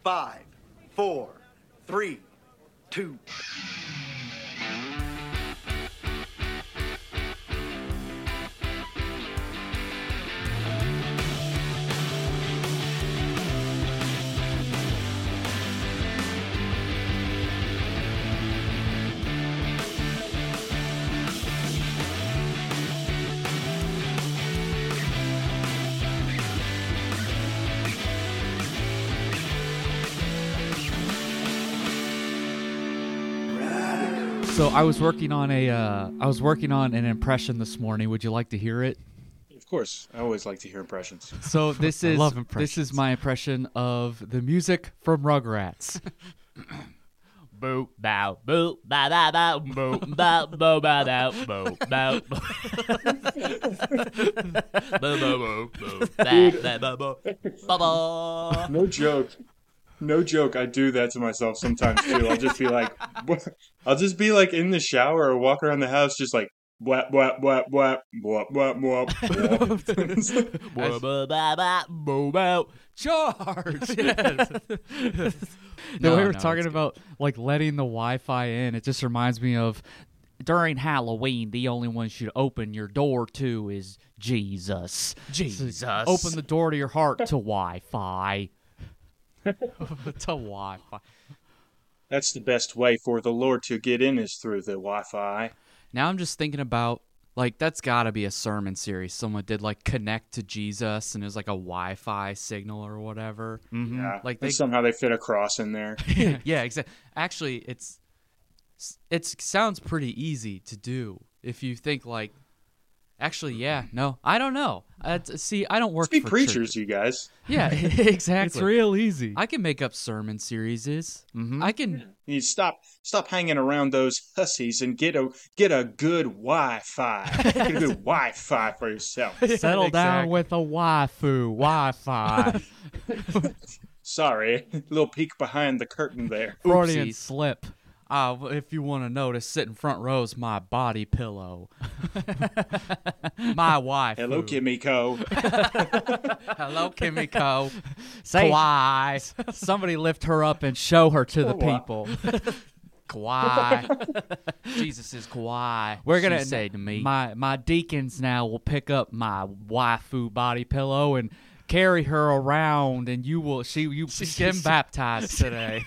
5, 4, 3, 2. So I was working on an impression this morning. Would you like to hear it? Of course, I always like to hear impressions. So this I is love impressions. this is my impression of the music from Rugrats. Boo bow boo ba da da boo bow boo ba da boo bow boo boo boo ba boo ba. No joke. I do that to myself sometimes too. I'll just be like in the shower or walk around the house, just like whap whap whap whap whap whap whap. Boo bow. Charge! Yes. The way we're talking about like letting the Wi-Fi in, it just reminds me of during Halloween, the only one you should open your door to is Jesus. Jesus. Open the door to your heart to Wi-Fi. To Wi-Fi. That's the best way for the Lord to get in is through the Wi-Fi. Now I'm just thinking about, like, that's got to be a sermon series. Someone did, like, connect to Jesus, and it was like a Wi-Fi signal or whatever. Mm-hmm. Yeah, Like and somehow they fit a cross in there. Yeah, exactly. Actually, it sounds pretty easy to do if you think, like, actually, yeah, no, I don't know. See, I don't work Let's be for preachers, church. you guys. Yeah, exactly. It's real easy. I can make up sermon series. Mhm. I can. You need to stop hanging around those hussies and get a good Wi-Fi. Get a good Wi-Fi for yourself. Settle down with a waifu Wi-Fi. Sorry, a little peek behind the curtain there. Freudian Oopsies. slip. If you want to notice, sitting front row is my body pillow. My wife. Hello, Kimiko. Hello, Kimiko. Kawaii. Somebody lift her up and show her to the people. Kawaii. Jesus is kawaii. We're gonna say to me. My deacons now will pick up my waifu body pillow and carry her around, and she's getting baptized today.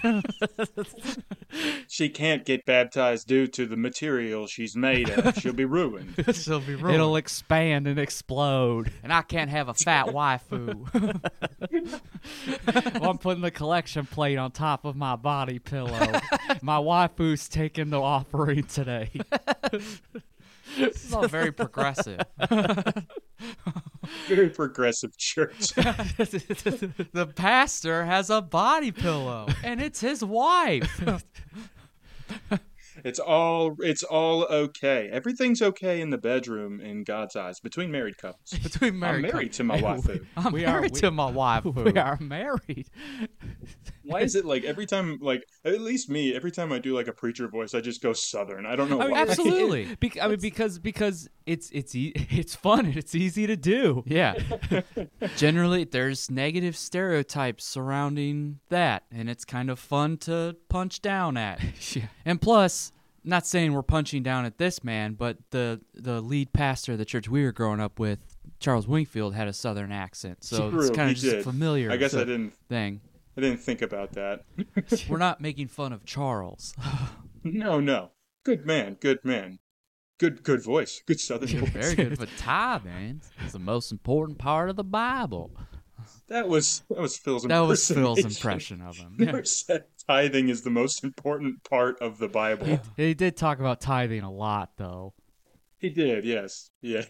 She can't get baptized due to the material she's made of. She'll be ruined. She'll be ruined. It'll expand and explode, and I can't have a fat waifu. Well, I'm putting the collection plate on top of my body pillow. My waifu's taking the offering today. This is all very progressive. Very progressive church. The pastor has a body pillow, and it's his wife. It's all okay. Everything's okay in the bedroom in God's eyes between married couples. Between I'm married to my waifu. I'm married to my wife. We are married. Why is it like every time, like at least me, every time I do like a preacher voice, I just go Southern. I don't know why. Absolutely. Because it's fun and it's easy to do. Yeah. Generally, there's negative stereotypes surrounding that, and it's kind of fun to punch down at. Yeah. And plus, not saying we're punching down at this man, but the lead pastor of the church we were growing up with, Charles Wingfield, had a Southern accent, so True, it's kind he of just did. a familiar I guess I didn't thing. think about that. We're not making fun of Charles. No. Good man. Good voice. Good Southern voice. Very good, but tithing is the most important part of the Bible. That was Phil's impersonation. That was Phil's impression of him. Never said tithing is the most important part of the Bible. He did talk about tithing a lot, though. He did, yes.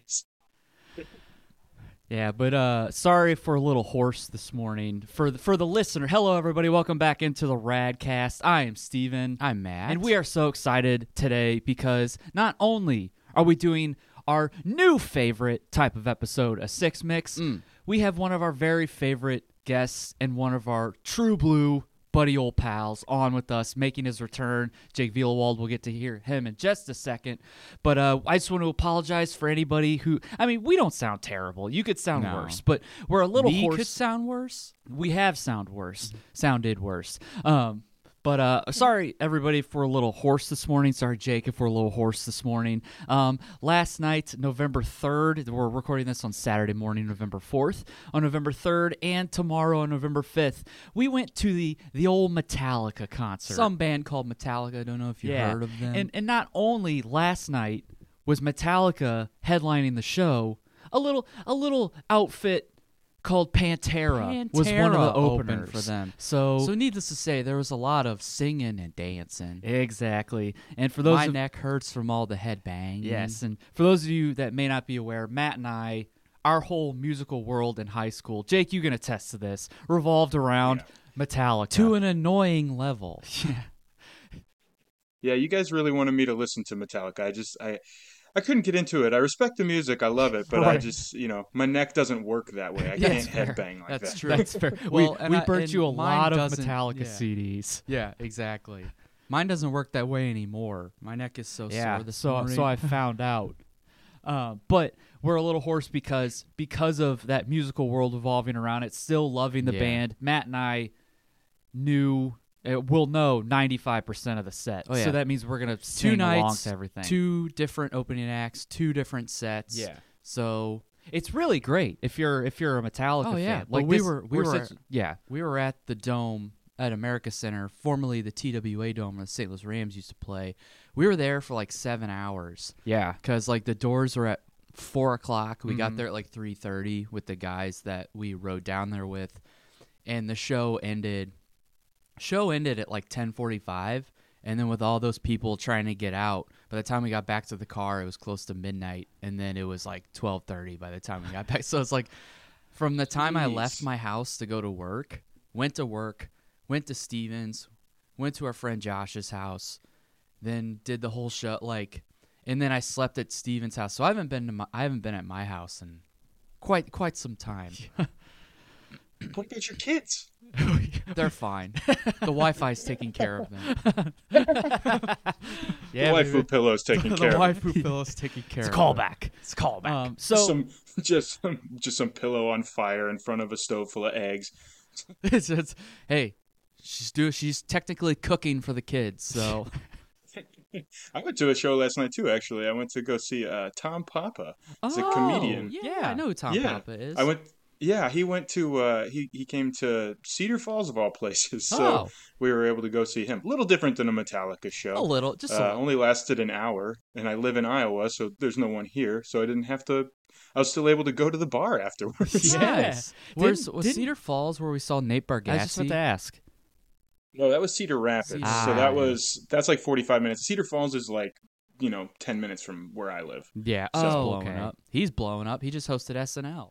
Yeah, but sorry for a little hoarse this morning. For the listener, hello everybody, welcome back into the Radcast. I am Steven. I'm Matt. And we are so excited today because not only are we doing our new favorite type of episode, a Six Mix, we have one of our very favorite guests and one of our true blue buddy old pals on with us, making his return. Jake Vielewald, we'll get to hear him in just a second. But I just want to apologize for anybody who, I mean, we don't sound terrible. You could sound No. worse, but we're a little Me hoarse. could sound worse. We have sounded worse. But sorry, everybody, if we're a little hoarse this morning. Sorry, Jake, if we're a little hoarse this morning. Last night, November 3rd, we're recording this on Saturday morning, November 4th. On November 3rd and tomorrow on November 5th, we went to the old Metallica concert. Some band called Metallica. I don't know if you've heard of them. And not only last night was Metallica headlining the show, a little outfit called Pantera was one of the Pantera opened openers for them. So needless to say, there was a lot of singing and dancing. exactly. And for those My of, neck hurts from all the headbanging. yes, and for those of you that may not be aware, Matt and I, our whole musical world in high school, Jake, you can attest to this, revolved around Metallica. To an annoying level. Yeah, you guys really wanted me to listen to Metallica. I couldn't get into it. I respect the music. I love it. But I Right. just, my neck doesn't work that way. I Yeah, can't that's fair. headbang like That's that. true. That's fair. Well, we burnt and you a mine lot of doesn't- Metallica yeah. CDs. Yeah, exactly. Mine doesn't work that way anymore. My neck is so sore this morning. So I found out. But we're a little hoarse because of that musical world revolving around it, still loving the Yeah. band. Matt and I will know 95% of the set. Oh, yeah. So that means we're going to sing along nights, to everything. 2 different opening acts, 2 different sets. Yeah. So It's really great if you're a Metallica Oh, yeah. fan. Well, Like we this- were- yeah. we were at the Dome at America Center, formerly the TWA Dome where the St. Louis Rams used to play. We were there for like 7 hours Yeah. because like the doors were at 4 o'clock. We Mhm. got there at like 3:30 with the guys that we rode down there with, and the show ended. At like 10:45, and then with all those people trying to get out, by the time we got back to the car, it was close to midnight, and then it was like 12:30 by the time we got back. So it's like from the time I left Jeez. my house to go to work, went to Stevens, went to our friend Josh's house, then did the whole show and then I slept at Stevens' house. So I haven't been at my house in quite some time. What about your kids? They're fine. The Wi-Fi's taking care of them. The waifu pillow's taking care of waifu pillow's taking care It's a of callback. It's a callback. So just some pillow on fire in front of a stove full of eggs. hey, she's technically cooking for the kids, so I went to a show last night too. Actually, I went to go see Tom Papa. He's a comedian. Yeah, I know who Tom Yeah. Papa is. I went. Yeah, he went to he came to Cedar Falls of all places, so Oh. we were able to go see him. A little different than a Metallica show. a little, just a little. Only lasted an hour, and I live in Iowa, so there's no one here, so I didn't have to. I was still able to go to the bar afterwards. Yes. Was Didn't- Cedar Falls where we saw Nate Bargatze? I was just about to ask. No, that was Cedar Rapids. Cedar So Rapids. that's like 45 minutes. Cedar Falls is like 10 minutes from where I live. Yeah. He's Oh, blowing okay. up. He's blowing up. He just hosted SNL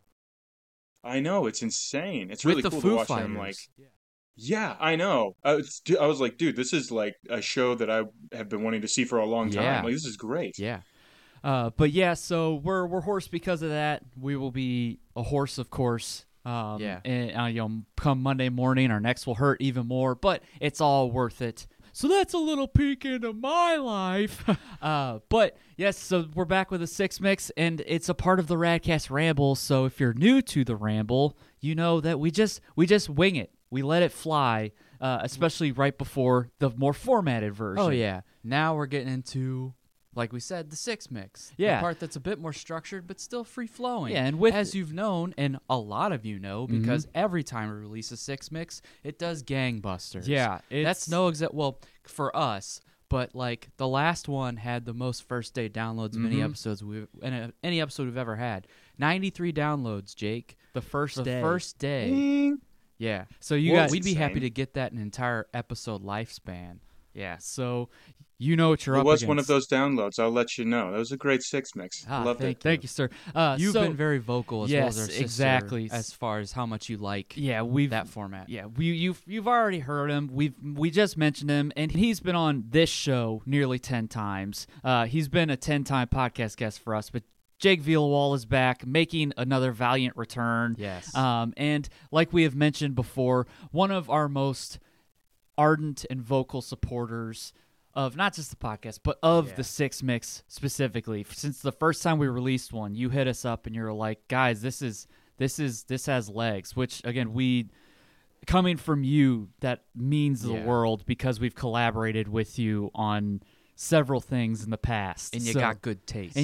I know, it's insane. It's with really the cool Foo to watch Fighters. him. Like, yeah, I know. I was like, dude, this is like a show that I have been wanting to see for a long time. Yeah. Like, this is great. Yeah. But yeah, so we're hoarse because of that. We will be a horse, of course. Yeah. And come Monday morning, our necks will hurt even more, but it's all worth it. So that's a little peek into my life. But yes, so we're back with a Six Mix, and it's a part of the Radcast Ramble. So if you're new to the Ramble, you know that we just wing it. We let it fly, especially right before the more formatted version. Oh yeah. Now we're getting into, like we said, the Six Mix. Yeah. The part that's a bit more structured but still free flowing. Yeah, and with- as you've known, and a lot of you know, because every time we release a Six Mix, it does gangbusters. Yeah, That's no exact. Well, for us, but like the last one had the most first day downloads of any episodes any episode we've ever had. 93 downloads, Jake. the first The day. first day. Ding. Yeah. So you Well, guys, We'd be happy insane. to get that an entire episode lifespan. yeah. So you know what you're It up was against. one of those downloads. I'll let you know. That was a great Six Mix. Ah, Loved it. Thank you, sir. You've so, been very vocal as well as yes, our sister exactly. as far as how much you like yeah. We've that format. Yeah, you've already heard him. We just mentioned him, and he's been on this show nearly 10 times. He's been a 10-time podcast guest for us, but Jake Vielewald is back, making another valiant return. Yes. And like we have mentioned before, one of our most ardent and vocal supporters of not just the podcast, but of the Six Mix specifically. Since the first time we released one, you hit us up and you're like, guys, this has legs, which again, coming from you, that means the world because we've collaborated with you on several things in the past. And you got good taste.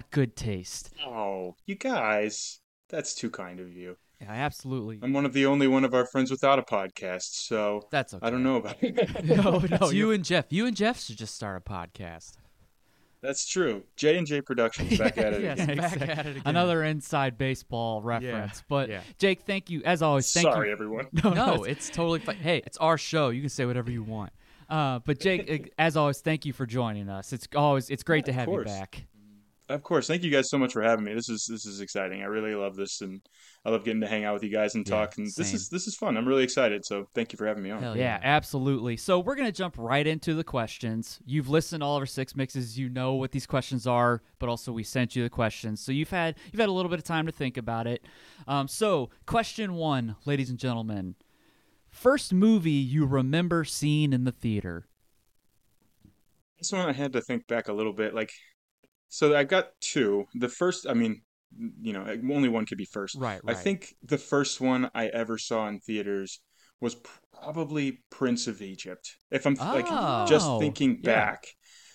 Oh, you guys, that's too kind of you. Yeah, absolutely. I'm one of our friends without a podcast, so That's okay. I don't know about it. no, It's you and Jeff. You and Jeff should just start a podcast. That's true. J&J Productions back at it Yes, again. Back at it again. Another inside baseball reference. But yeah. Jake, thank you as always. Thank Sorry, you. everyone. No, it's totally fine. Hey, it's our show. You can say whatever you want. But Jake, as always, thank you for joining us. It's great to have you course. back. Of course. Thank you guys so much for having me. This is exciting. I really love this, and I love getting to hang out with you guys and talk. And this is fun. I'm really excited. So thank you for having me on. Hell Yeah, absolutely. So we're going to jump right into the questions. You've listened to all of our Six Mixes. You know what these questions are, but also we sent you the questions. So you've had a little bit of time to think about it. So question 1, ladies and gentlemen. First movie you remember seeing in the theater? This one I had to think back a little bit. So I got two. The first, only one could be first. Right. I think the first one I ever saw in theaters was probably Prince of Egypt. If I'm just thinking back,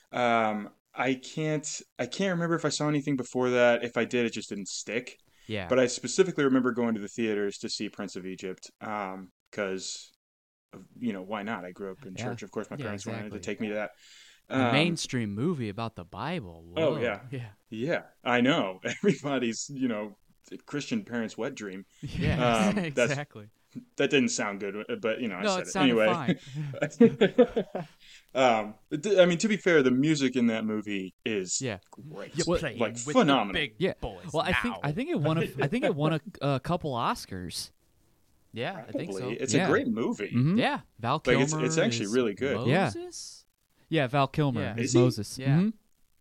I can't remember if I saw anything before that. If I did, it just didn't stick. Yeah. But I specifically remember going to the theaters to see Prince of Egypt because, why not? I grew up in church. Of course, my parents wanted to take me to that. A mainstream movie about the Bible. Whoa. Oh, yeah. Yeah. I know. Everybody's, Christian parents' wet dream. Yeah. Exactly. That didn't sound good, but, I said it. Sounded Anyway. To be fair, the music in that movie is great. Phenomenal. Well, I think it won a couple Oscars. Yeah, I think so. It's a great movie. Mm-hmm. Yeah, Val Kilmer. It's actually really good. Moses? Yeah, Val Kilmer Yeah. is Is he? Moses. Yeah. Mhm.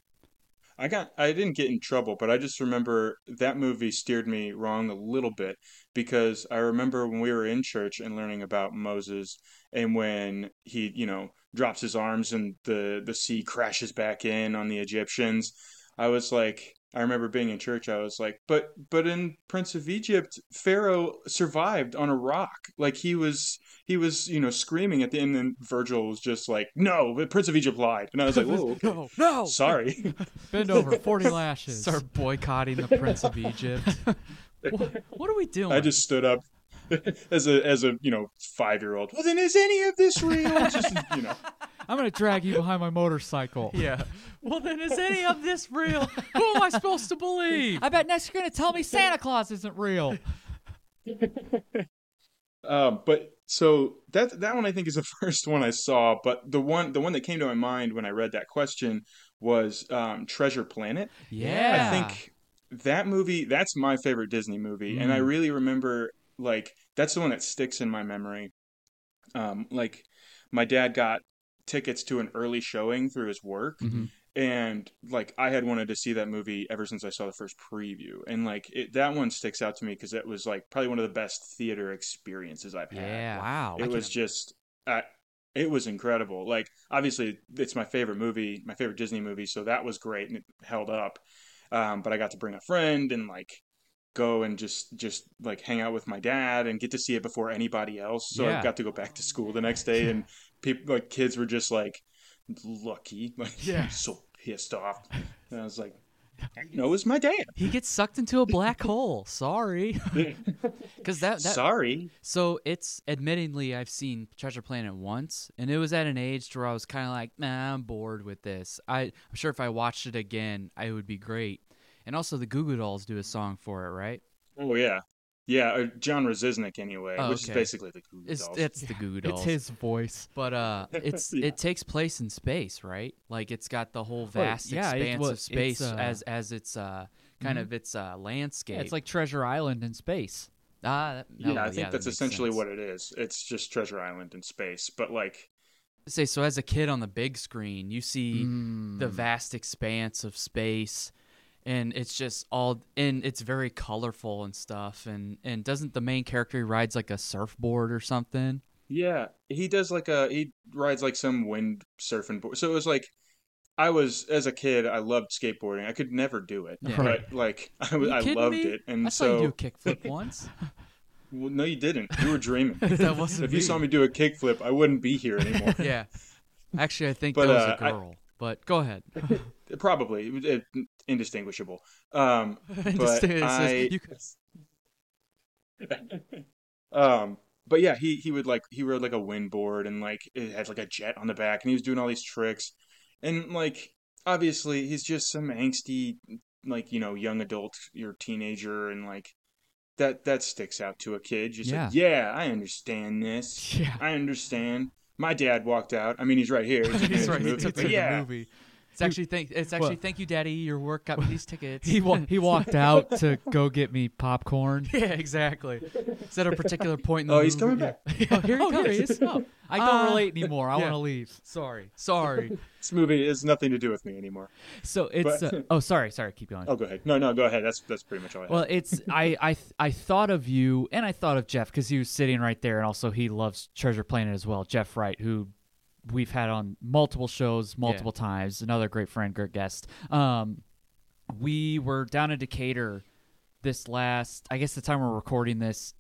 I didn't get in trouble, but I just remember that movie steered me wrong a little bit because I remember when we were in church and learning about Moses and when he, drops his arms and the sea crashes back in on the Egyptians. I remember being in church. I was like, but in Prince of Egypt, Pharaoh survived on a rock. Like he was, screaming at the end, and Virgil was just like, "No, the Prince of Egypt lied." And I was like, "Whoa, okay. No, Sorry." bend over, 40 lashes. Start boycotting the Prince of Egypt. What are we doing? I just stood up as a 5-year-old. Well, then is any of this real? I'm gonna drag you behind my motorcycle. Yeah. Well, then is any of this real? Who am I supposed to believe? I bet next you're gonna tell me Santa Claus isn't real. But so that one I think is the first one I saw. But the one that came to my mind when I read that question was Treasure Planet. Yeah. I think that movie, that's my favorite Disney movie, and I really remember that's the one that sticks in my memory. My dad got tickets to an early showing through his work. Mm-hmm. And I had wanted to see that movie ever since I saw the first preview, and that one sticks out to me because it was probably one of the best theater experiences I've had. Yeah. Wow. It was just, it was incredible. Obviously, it's my favorite movie, my favorite Disney movie, so that was great and it held up. But I got to bring a friend and go and just hang out with my dad and get to see it before anybody else. So I got to go back to school the next day, and people, kids were just lucky, so pissed off. And I was like, it was my dad. He gets sucked into a black hole. Sorry. Because that Sorry. So it's admittingly I've seen Treasure Planet once, and it was at an age where I was kind of like, nah, I'm bored with this. I'm sure if I watched it again, it would be great. And also the Goo Goo Dolls do a song for it, right? Oh yeah. Yeah, John Rosiznik anyway, which is basically the Goo Goo Dolls. It's the Goo Goo Dolls. It's his voice. But it takes place in space, right? It's got the whole vast expanse of space as its kind of its landscape. Yeah, it's like Treasure Island in space. I think that's essentially what it is. It's just Treasure Island in space, but so as a kid on the big screen, you see the vast expanse of space. And it's just it's very colorful and stuff. And doesn't the main character rides a surfboard or something? Yeah, he does he rides like some wind surfing board. So it was like as a kid, I loved skateboarding. I could never do it, Yeah. but like You I kidding loved me? it, and I saw you do a so kickflip once. well, no, you didn't. You were dreaming. That wasn't If you me. saw me do a kickflip, I wouldn't be here anymore. Yeah. Actually, I think But, that was a I- girl. But go ahead. Probably indistinguishable. Just- But it says I you could- but yeah, he rode like a windboard and like it had like a jet on the back and he was doing all these tricks. And like obviously he's just some angsty like, young adult, you're a teenager and like that sticks out to a kid. Just Yeah. like, yeah, I understand this. Yeah. I understand. My dad walked out. I mean, he's right here. He's in He's the right. He movie, took but to yeah. the movie. It's actually thank you, Daddy. Your work got me these tickets. He walked out to go get me popcorn. Yeah, exactly. Is at a particular point in the movie? He's coming back. Oh, here he is. Oh, I don't Uh, relate anymore. I yeah. want to leave. Sorry. This movie has nothing to do with me anymore. So it's But- oh sorry, keep going. Oh, go ahead. No, go ahead. That's pretty much all I have. Well, it's I thought of you and I thought of Jeff because he was sitting right there, and also he loves Treasure Planet as well. Jeff Wright, who we've had on multiple shows multiple times, another great friend, great guest. We were down in Decatur this last, I guess the time we're recording this,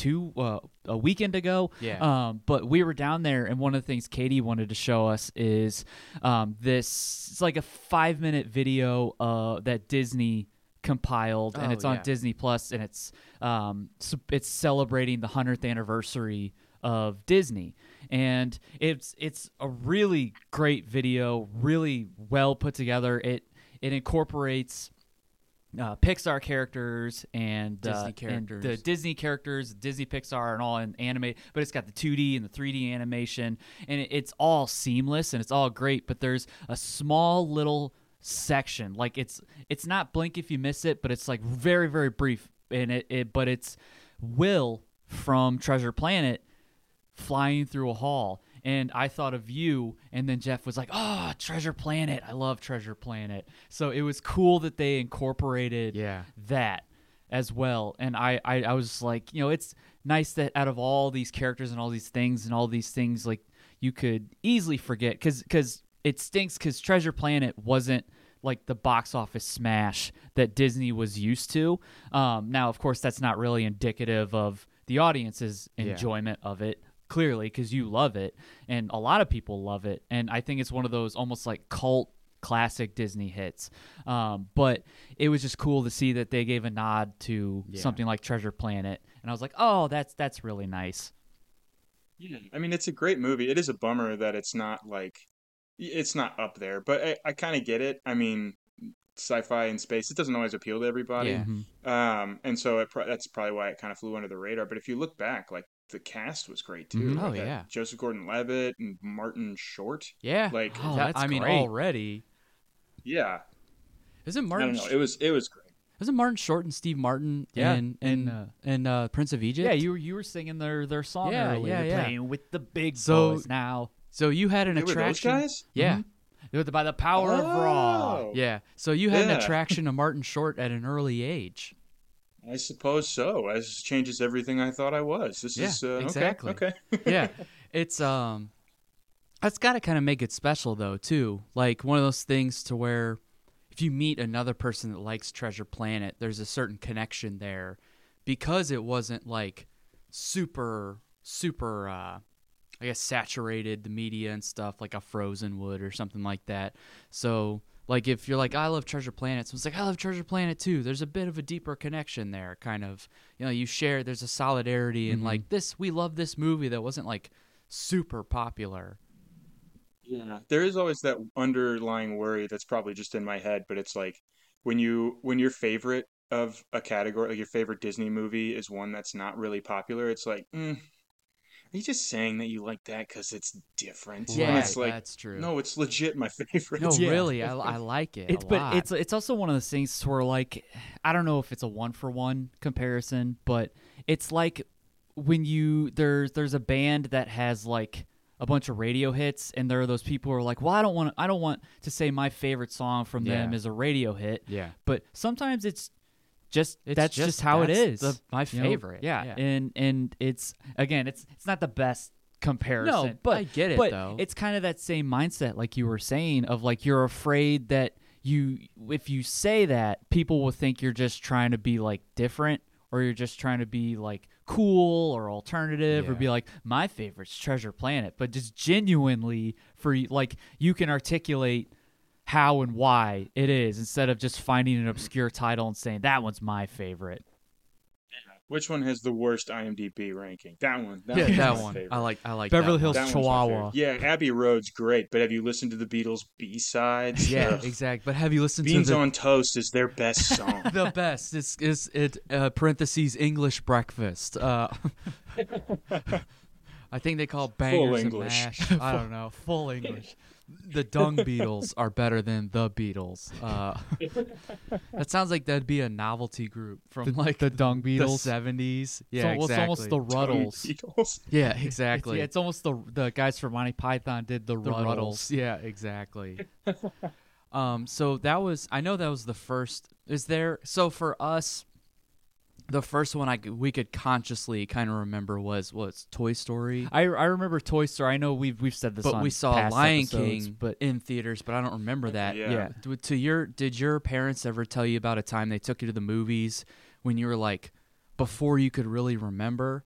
a weekend ago. Yeah. But we were down there, and one of the things Katie wanted to show us is this. It's like a 5-minute video that Disney compiled, and Oh, it's on yeah. Disney Plus, and it's celebrating the 100th anniversary of Disney, and it's a really great video, really well put together. It incorporates Pixar characters and Disney and characters. the Disney characters, Disney Pixar, and all in anime. But it's got the 2D and the 3D animation, and it's all seamless and it's all great. But there's a small little section, like it's not blink if you miss it, but it's like very very brief, and but it's Will from Treasure Planet flying through a hall. And I thought of you, and then Jeff was like, "Oh, Treasure Planet! I love Treasure Planet." So it was cool that they incorporated Yeah. that as well. And I was like, it's nice that out of all these characters and all these things, like you could easily forget, because it stinks because Treasure Planet wasn't like the box office smash that Disney was used to. Now, of course, that's not really indicative of the audience's enjoyment of it. Clearly, because you love it, and a lot of people love it, and I think it's one of those almost like cult classic Disney hits. But it was just cool to see that they gave a nod to something like Treasure Planet, and I was like, oh, that's really nice. Yeah, I mean, it's a great movie. It is a bummer that it's not up there, but I kind of get it. I mean, sci-fi and space, it doesn't always appeal to everybody. Yeah. And so that's probably why it kind of flew under the radar. But if you look back, like the cast was great too. Mhm. Like Oh, that yeah. Joseph Gordon-Levitt and Martin Short. Yeah. Like, Oh, that's I mean, great. already. yeah, Isn't I Martin? don't know. It was great. Isn't Martin Short and Steve Martin Yeah, in Prince of Egypt? Yeah, you were singing their song Yeah, earlier. yeah, yeah. Playing with the big So- boys now. So you had an They were those attraction. guys? Yeah. By the power of Raw. Oh, Yeah. So you had an Yeah. attraction to Martin Short at an early age. I suppose so. This changes everything I thought I was. This Yeah, is exactly. Okay. Yeah. It's that's got to kind of make it special though, too. Like one of those things to where if you meet another person that likes Treasure Planet, there's a certain connection there because it wasn't like super I guess saturated the media and stuff like a Frozen would or something like that. So like if you're like I love Treasure Planet, someone's like I love Treasure Planet too. There's a bit of a deeper connection there, kind of. You share. There's a solidarity and like this. We love this movie that wasn't like super popular. Yeah. There is always that underlying worry that's probably just in my head, but it's like when your favorite of a category, like your favorite Disney movie is one that's not really popular, it's like, are you just saying that you like that because it's different? Yeah, And it's like, that's true. no, it's legit my favorite. No, Yeah. really, I like it. It's a but lot. it's also one of those things where like I don't know if it's a 1-for-1 comparison, but it's like when there's a band that has like a bunch of radio hits, and there are those people who are like, well, I don't want to say my favorite song from them Yeah. is a radio hit. Yeah. But sometimes it's It's that's just how it that's is. my you know? favorite. Yeah. And it's again, it's not the best comparison. No, but I get it, but though. it's kind of that same mindset, like you were saying, of like you're afraid that if you say that, people will think you're just trying to be like different, or you're just trying to be like cool or alternative, or Yeah. be like, my favorite's Treasure Planet, but just genuinely like you can articulate how and why it is, instead of just finding an obscure title and saying that one's my favorite. Which one has the worst IMDb ranking? That one. Yeah, one's that my one. favorite. I like Beverly that Hills That one's my Chihuahua. favorite. Yeah, Abbey Road's great, but have you listened to the Beatles' B-sides? One. Yeah, Ugh. exactly. But have you listened Beans to on Toast is their best song. the best? Is it parentheses English breakfast? I think they call bangers and English. mash. I don't know. Full English. The Dung Beatles are better than the Beatles. That sounds like that'd be a novelty group from like the Dung the Beatles. 70s. Yeah, Well, exactly. it's almost the Ruddles. Beatles. Yeah, It's, exactly. yeah, it's almost the guys from Monty Python did the The Ruddles. Ruddles. Yeah, exactly. So that was, I know that was the first. Is there, so for us, the first one we could consciously kind of remember was Toy Story. I remember Toy Story. I know we've said this, But on we saw past Lion episodes, King but in theaters, but I don't remember that. Yeah. Did your parents ever tell you about a time they took you to the movies when you were like, before you could really remember?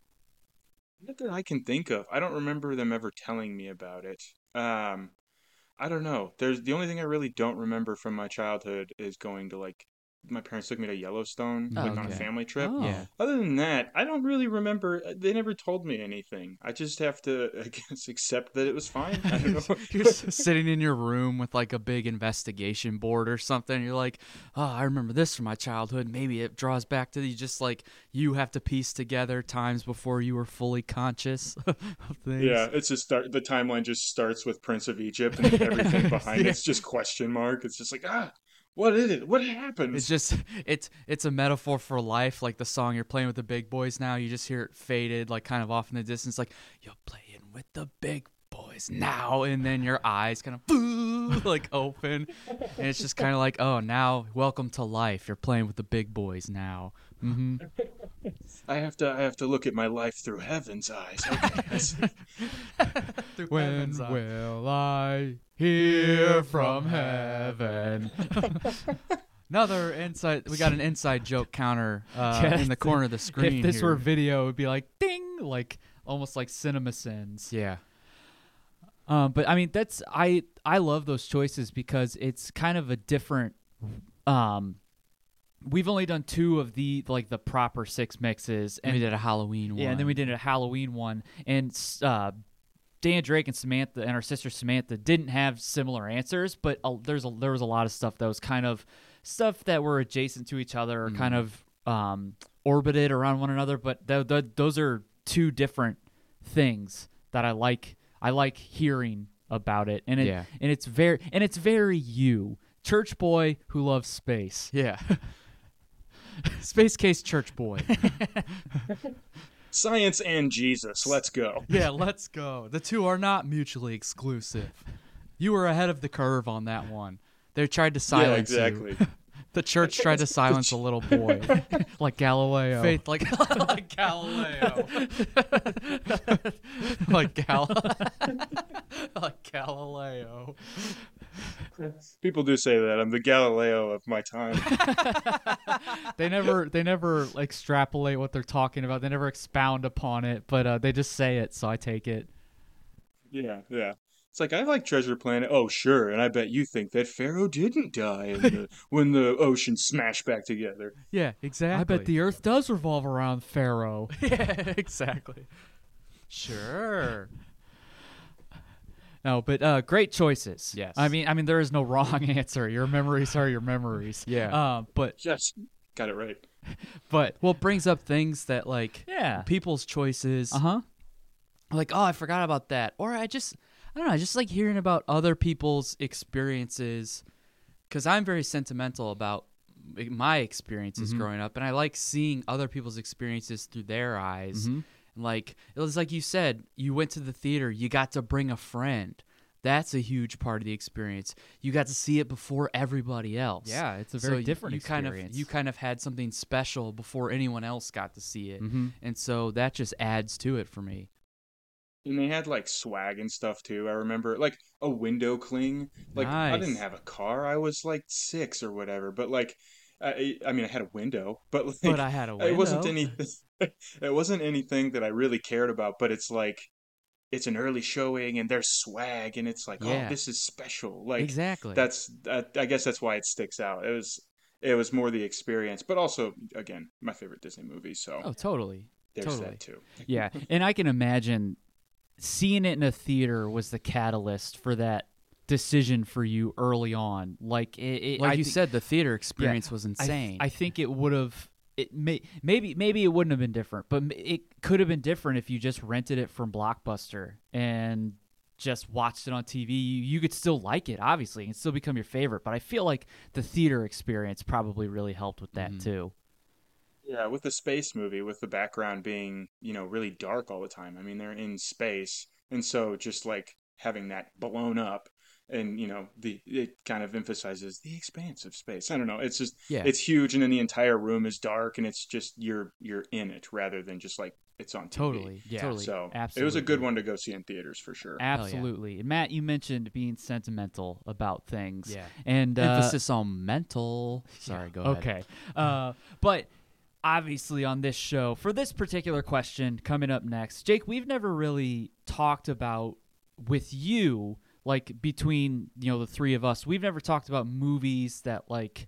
Not that I can think of. I don't remember them ever telling me about it. I don't know. There's the only thing I really don't remember from my childhood is going to like my parents took me to Yellowstone Oh, like on a okay. family trip. Oh. Yeah. Other than that, I don't really remember. They never told me anything. I just have to, I guess, accept that it was fine. I don't know. You're sitting in your room with like a big investigation board or something. You're like, oh, I remember this from my childhood. Maybe it draws back to you. Just like you have to piece together times before you were fully conscious of things. Yeah, it's just the timeline just starts with Prince of Egypt and everything behind Yeah. it's just question mark. It's just like, what is it? What happened? It's just it's a metaphor for life, like the song you're playing with the big boys now. You just hear it faded, like kind of off in the distance, like you're playing with the big boys now, and then your eyes kind of like open, and it's just kind of like, oh, now welcome to life. You're playing with the big boys now. Mm-hmm. I have to look at my life through heaven's eyes. Okay. I see. when will I hear from heaven? Another inside. We got an inside joke counter in the corner of the screen. If this here. were video, it would be like ding, like almost like CinemaSins. yeah. But I mean, I love those choices because it's kind of a different. We've only done 2 of the proper 6 mixes, And we did a Halloween one. yeah, and then we did a Halloween one, and Dan Drake and Samantha and our sister Samantha didn't have similar answers, but there was a lot of stuff that was kind of stuff that were adjacent to each other, or kind of orbited around one another. But those are 2 different things that I like. I like hearing about it, and it's very you, church boy who loves space. Yeah. Space Case Church Boy. Science and Jesus. Let's go. Yeah, let's go. The 2 are not mutually exclusive. You were ahead of the curve on that one. They tried to silence yeah, exactly. you. The church tried to silence a little boy. Like Galileo. Faith, like Galileo. like Galileo. People do say that I'm the Galileo of my time. They never extrapolate what they're talking about. They never expound upon it, but they just say it, so I take it. Yeah. It's like, I like Treasure Planet. Oh, sure. And I bet you think that Pharaoh didn't die when the ocean smashed back together. Yeah, exactly. I bet the Earth does revolve around Pharaoh. Yeah, exactly. Sure. No, but great choices. Yes. I mean, there is no wrong answer. Your memories are your memories. Yeah. But Yes. Got it right. Well, it brings up things that, like, yeah. people's choices. Like, oh, I forgot about that. Or I don't know, I just like hearing about other people's experiences, because I'm very sentimental about my experiences growing up, and I like seeing other people's experiences through their eyes. And like, it was like you said, you went to the theater, you got to bring a friend. That's a huge part of the experience. You got to see it before everybody else. Yeah, it's a very different you experience. You kind of had something special before anyone else got to see it, and so that just adds to it for me. And they had like swag and stuff too. I remember like a window cling. Like I didn't Nice. have a car. I was like 6 or whatever. But like, I mean, I had a window, but But like, I had a it wasn't window. anything. It wasn't anything that I really cared about. But it's like it's an early showing and there's swag and it's like, oh, Yeah. this is special. Like Exactly. I guess that's why it sticks out. It was more the experience, but also again, my favorite Disney movie. So Oh, totally. there's Totally. that too. Yeah, and I can imagine seeing it in a theater was the catalyst for that decision for you early on. Like like I you thi- said, the theater experience yeah, was I th- insane. I think it would have. Maybe it wouldn't have been different, but it could have been different if you just rented it from Blockbuster and just watched it on TV. You could still like it, obviously, and still become your favorite. But I feel like the theater experience probably really helped with that too. Yeah, with the space movie, with the background being, really dark all the time. I mean, they're in space, and so just like having that blown up and, it kind of emphasizes the expanse of space. I don't know. It's just Yeah. it's huge and then the entire room is dark and it's just you're in it rather than just like it's on TV. Totally. Yeah. Totally. So, it was a Absolutely. good one to go see in theaters for sure. Absolutely. And Matt, you mentioned being sentimental about things. Yeah. And Emphasis on mental. Sorry, go ahead. Okay. But obviously on this show, for this particular question coming up next, Jake, we've never really talked about with you, like between, the three of us, we've never talked about movies that like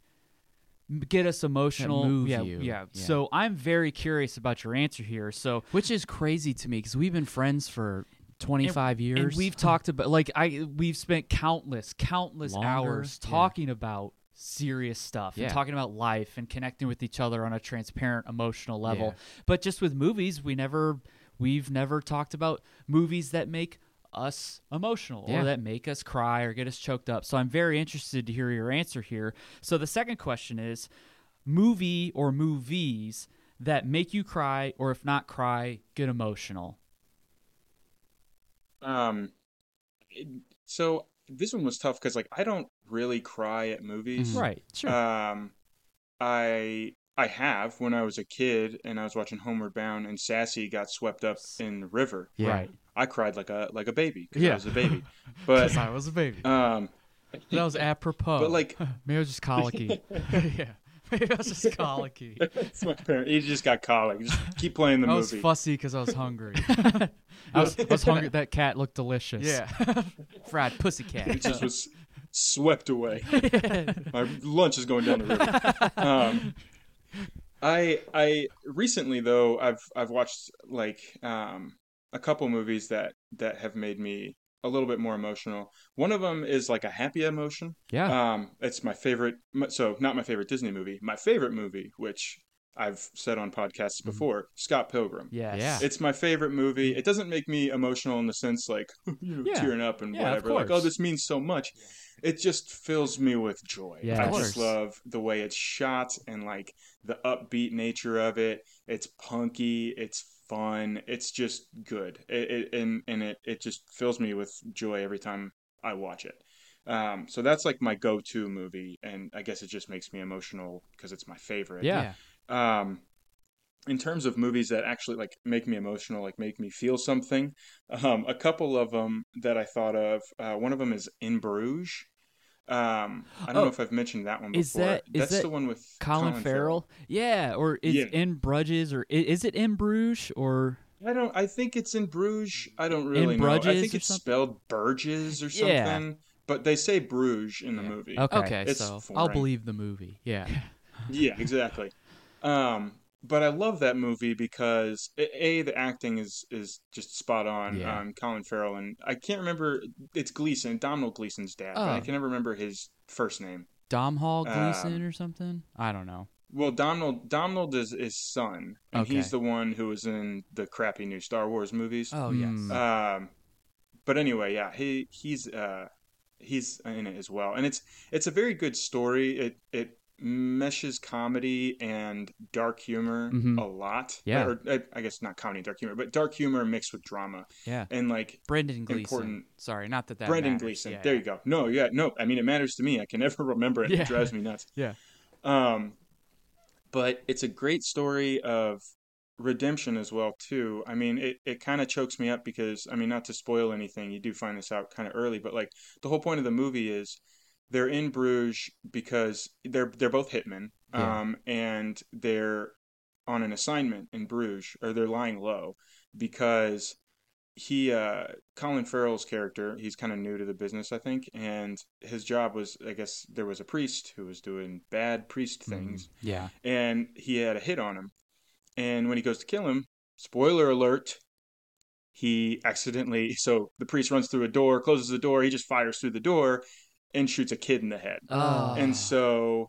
get us emotional. move yeah, you. yeah. Yeah. So I'm very curious about your answer here. So Which is crazy to me because we've been friends for 25 years. and we've talked about we've spent countless Longer, hours yeah. talking about serious stuff Yeah. and talking about life and connecting with each other on a transparent emotional level. Yeah. But just with movies, we've never talked about movies that make us emotional Yeah. or that make us cry or get us choked up. So I'm very interested to hear your answer here. So the second question is movie or movies that make you cry or if not cry, get emotional. So this one was tough because like I don't really cry at movies. Right. Sure. I have when I was a kid and I was watching Homeward Bound and Sassy got swept up in the river. Yeah. Right. I cried like a baby because Yeah. I was a baby. But I was a baby. um, That was apropos. but like maybe I was just colicky. Yeah, maybe I was just colicky. it's my parent. He just got colic. Just keep playing the I was movie. fussy because I was hungry. I was hungry. That cat looked delicious. Yeah. Fried pussycat. It just was swept away. My lunch is going down the river. I recently though I've watched like a couple movies that have made me a little bit more emotional. One of them is like a happy emotion. Yeah. It's my favorite. So not my favorite Disney movie. My favorite movie, which I've said on podcasts before, Scott Pilgrim. Yes. Yeah. It's my favorite movie. It doesn't make me emotional in the sense like Yeah. tearing up and Yeah, of whatever. Like, oh, course. this means so much. It just fills me with joy. Yeah, I of just course. love the way it's shot and like the upbeat nature of it. It's punky. It's fun. It's just good. It just fills me with joy every time I watch it. So that's like my go-to movie, and I guess it just makes me emotional because it's my favorite. Yeah. In terms of movies that actually like make me emotional, like make me feel something, a couple of them that I thought of. One of them is In Bruges. I don't know if I've mentioned that one before. Is that That's the one with Colin Farrell? Yeah. Or is Yeah. In Bruges or is it In Bruges or? I think it's In Bruges. I don't really know. I Bruges think or it's something? spelled Burgess or Yeah. something. But they say Bruges in the movie. Okay. Okay, It's so foreign. I'll believe the movie. Yeah. Yeah, exactly. But I love that movie because the acting is just spot on. Yeah. Colin Farrell and I can't remember. It's Gleason, Domhnall Gleason's dad, but I Oh. can never remember his first name. Domhnall Gleeson or something? I don't know. Well, Domhnall is his son, and Okay. he's the one who was in the crappy new Star Wars movies. Oh, Hmm. yes. But anyway, yeah, he's in it as well, and it's a very good story. It meshes comedy and dark humor Mhm. a lot. Yeah. Or I guess not comedy and dark humor, but dark humor mixed with drama. Yeah. And like Brendan Gleeson. important- Sorry, not that Brendan matters. Gleeson. Yeah, There yeah. you go. No. I mean, it matters to me. I can never remember it. Yeah. It drives me nuts. Yeah. But it's a great story of redemption as well too. I mean, it kind of chokes me up because, I mean, not to spoil anything, you do find this out kind of early, but like the whole point of the movie is they're in Bruges because they're both hitmen, Yeah. and they're on an assignment in Bruges, or they're lying low because Colin Farrell's character, he's kind of new to the business, I think, and his job was, I guess there was a priest who was doing bad priest things, Yeah. and he had a hit on him. And when he goes to kill him, spoiler alert, he accidentally, so the priest runs through a door, closes the door, he just fires through the door and shoots a kid in the head. Oh. And so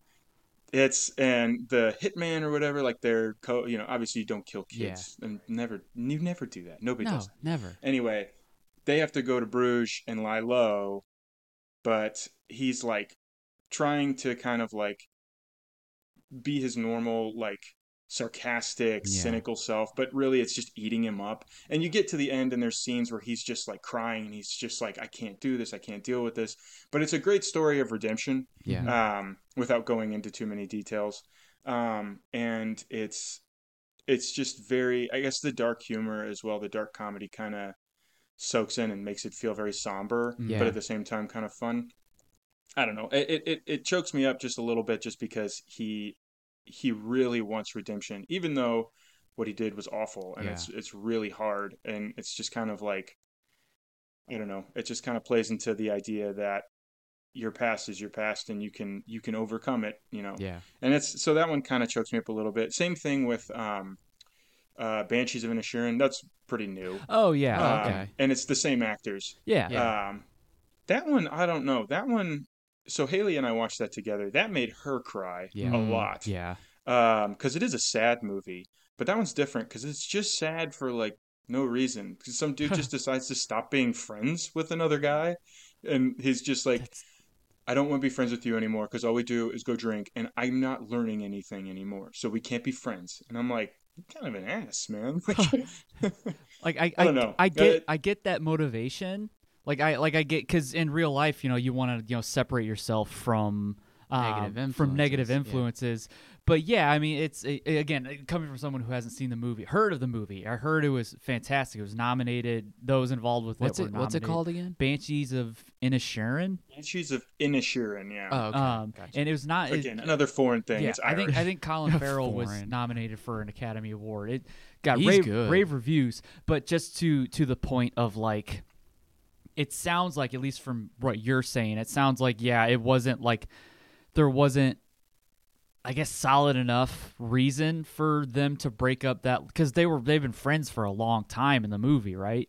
and the hitman or whatever, like obviously you don't kill kids, and you never do that. Nobody No, does that. never. Anyway, they have to go to Bruges and lie low, but he's like trying to kind of like be his normal, like sarcastic, Yeah. cynical self, but really it's just eating him up. And you get to the end and there's scenes where he's just like crying and he's just like, I can't do this, I can't deal with this. But it's a great story of redemption, Yeah. without going into too many details. And it's just very, I guess the dark humor as well, the dark comedy kind of soaks in and makes it feel very somber, Yeah. but at the same time kind of fun. I don't know. It chokes me up just a little bit, just because he really wants redemption, even though what he did was awful, and Yeah. it's really hard, and it's just kind of like, I don't know. It just kind of plays into the idea that your past is your past, and you can overcome it, you know. Yeah. And so that one kind of chokes me up a little bit. Same thing with Banshees of Inisherin. That's pretty new. Oh yeah. Oh, okay. And it's the same actors. Yeah. Yeah. That one, I don't know. That one, so Haley and I watched that together. That made her cry Yeah. a lot. Yeah. Because it is a sad movie. But that one's different because it's just sad for like no reason. Because some dude just decides to stop being friends with another guy. And he's just like, I don't want to be friends with you anymore because all we do is go drink and I'm not learning anything anymore. So we can't be friends. And I'm like, you're kind of an ass, man. Like I don't know. I get that motivation. Like I get, because in real life, you want to separate yourself from negative influences. But yeah, I mean, it's again, coming from someone who hasn't seen the movie, heard of the movie. I heard it was fantastic. It was nominated. Those involved with What's it it? were What's it nominated. called again? Banshees of Inisherin. Banshees of Inisherin, yeah. Oh, okay. Gotcha. And it was not Again, another foreign thing. Yeah, It's I Irish. think Colin Farrell was Foreign. nominated for an Academy Award. It got He's good. rave reviews, but just to the point of like, it sounds like, at least from what you're saying, it sounds like it wasn't like there wasn't, I guess, solid enough reason for them to break up that, because they've been friends for a long time in the movie, right?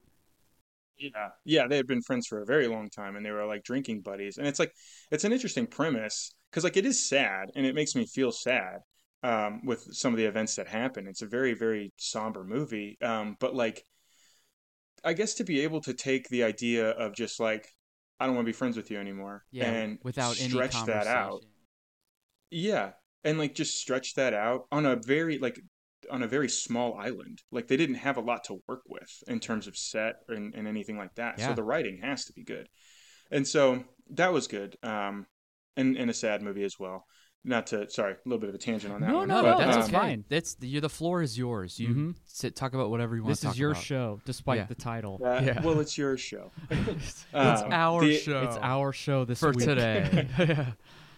Yeah, they had been friends for a very long time, and they were like drinking buddies. And it's like, it's an interesting premise because like it is sad, and it makes me feel sad with some of the events that happen. It's a very, very somber movie, but like, I guess to be able to take the idea of just like, I don't want to be friends with you anymore, and without any stretch that out. conversation. Yeah, and like just stretch that out on a very small island. Like they didn't have a lot to work with in terms of set and anything like that. So Yeah. the writing has to be good. And so that was good. And a sad movie as well. Sorry, a little bit of a tangent on that one. No, but, that's okay. fine. The floor is yours. You Mhm. talk about whatever you want This to talk is your about. show, despite Yeah. the title. Yeah. Well, it's your show. It's Um, our the- show. It's our show this For week. today. Yeah.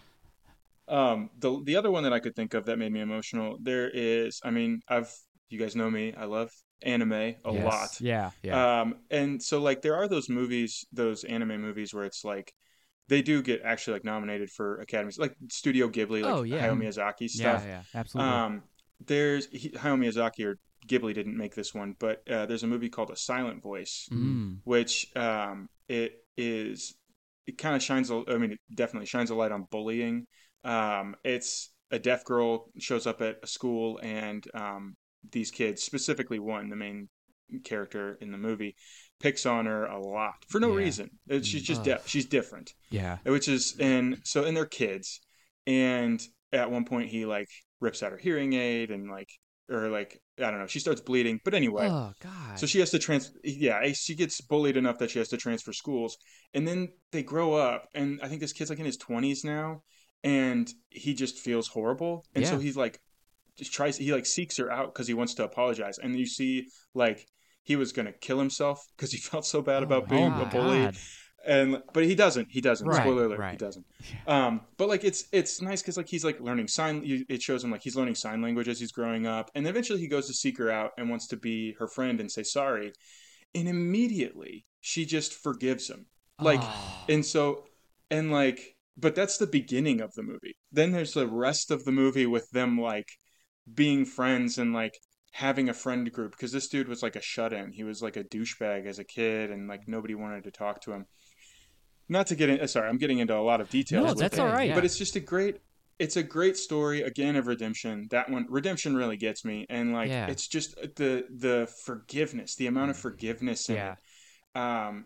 The other one that I could think of that made me emotional, there is, I mean, you guys know me, I love anime a Yes. lot. Yeah. Yeah. And so like there are those movies, those anime movies where it's like they do get actually like nominated for academies, like Studio Ghibli, like Oh, yeah. Hayao Miyazaki stuff. Yeah. Absolutely. Hayao Miyazaki or Ghibli didn't make this one, but there's a movie called A Silent Voice, which it kind of shines. I mean, it definitely shines a light on bullying. It's a deaf girl shows up at a school, and these kids, specifically one, the main character in the movie, picks on her a lot for no Yeah. reason. She's just deaf. She's different. Yeah. And they're kids, and at one point he like rips out her hearing aid and like I don't know, she starts bleeding, but anyway, Oh God. so she has to she gets bullied enough that she has to transfer schools, and then they grow up, and I think this kid's like in his 20s now, and he just feels horrible, and so Yeah. he's like he like seeks her out because he wants to apologize, and you see like he was gonna kill himself because he felt so bad about being my a bully. God. But he doesn't. Right, Spoiler alert, right. he doesn't. But like it's nice because like he's like learning it shows him like he's learning sign language as he's growing up, and eventually he goes to seek her out and wants to be her friend and say sorry, and immediately she just forgives him. Like and so and like but that's the beginning of the movie. Then there's the rest of the movie with them like being friends and like having a friend group because this dude was like a shut-in. He was like a douchebag as a kid and like nobody wanted to talk to him. Not to get in, sorry, I'm getting into a lot of details. No, with that's it, all right. but it's just it's a great story again of redemption. That one, redemption really gets me, and like Yeah. it's just the forgiveness, the amount of forgiveness in Yeah. it,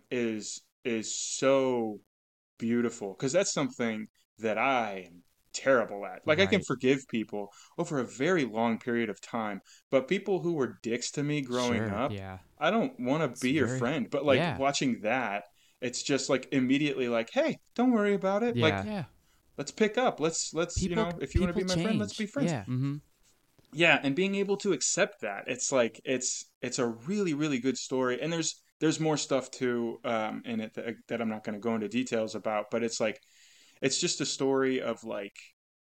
is so beautiful because that's something that I am terrible at. Like I can Right. forgive people over a very long period of time, but people who were dicks to me growing Sure, up, Yeah. I don't want to be your very- friend. But like yeah. watching that, it's just like immediately like, hey, don't worry about it. Yeah. Like Yeah. let's pick up. Let's People, if you want to be my people friend, let's be change. friends. Yeah. Mm-hmm. Yeah, and being able to accept that, it's like it's a really really good story, and there's more stuff too in it that I'm not going to go into details about, but it's like it's just a story of like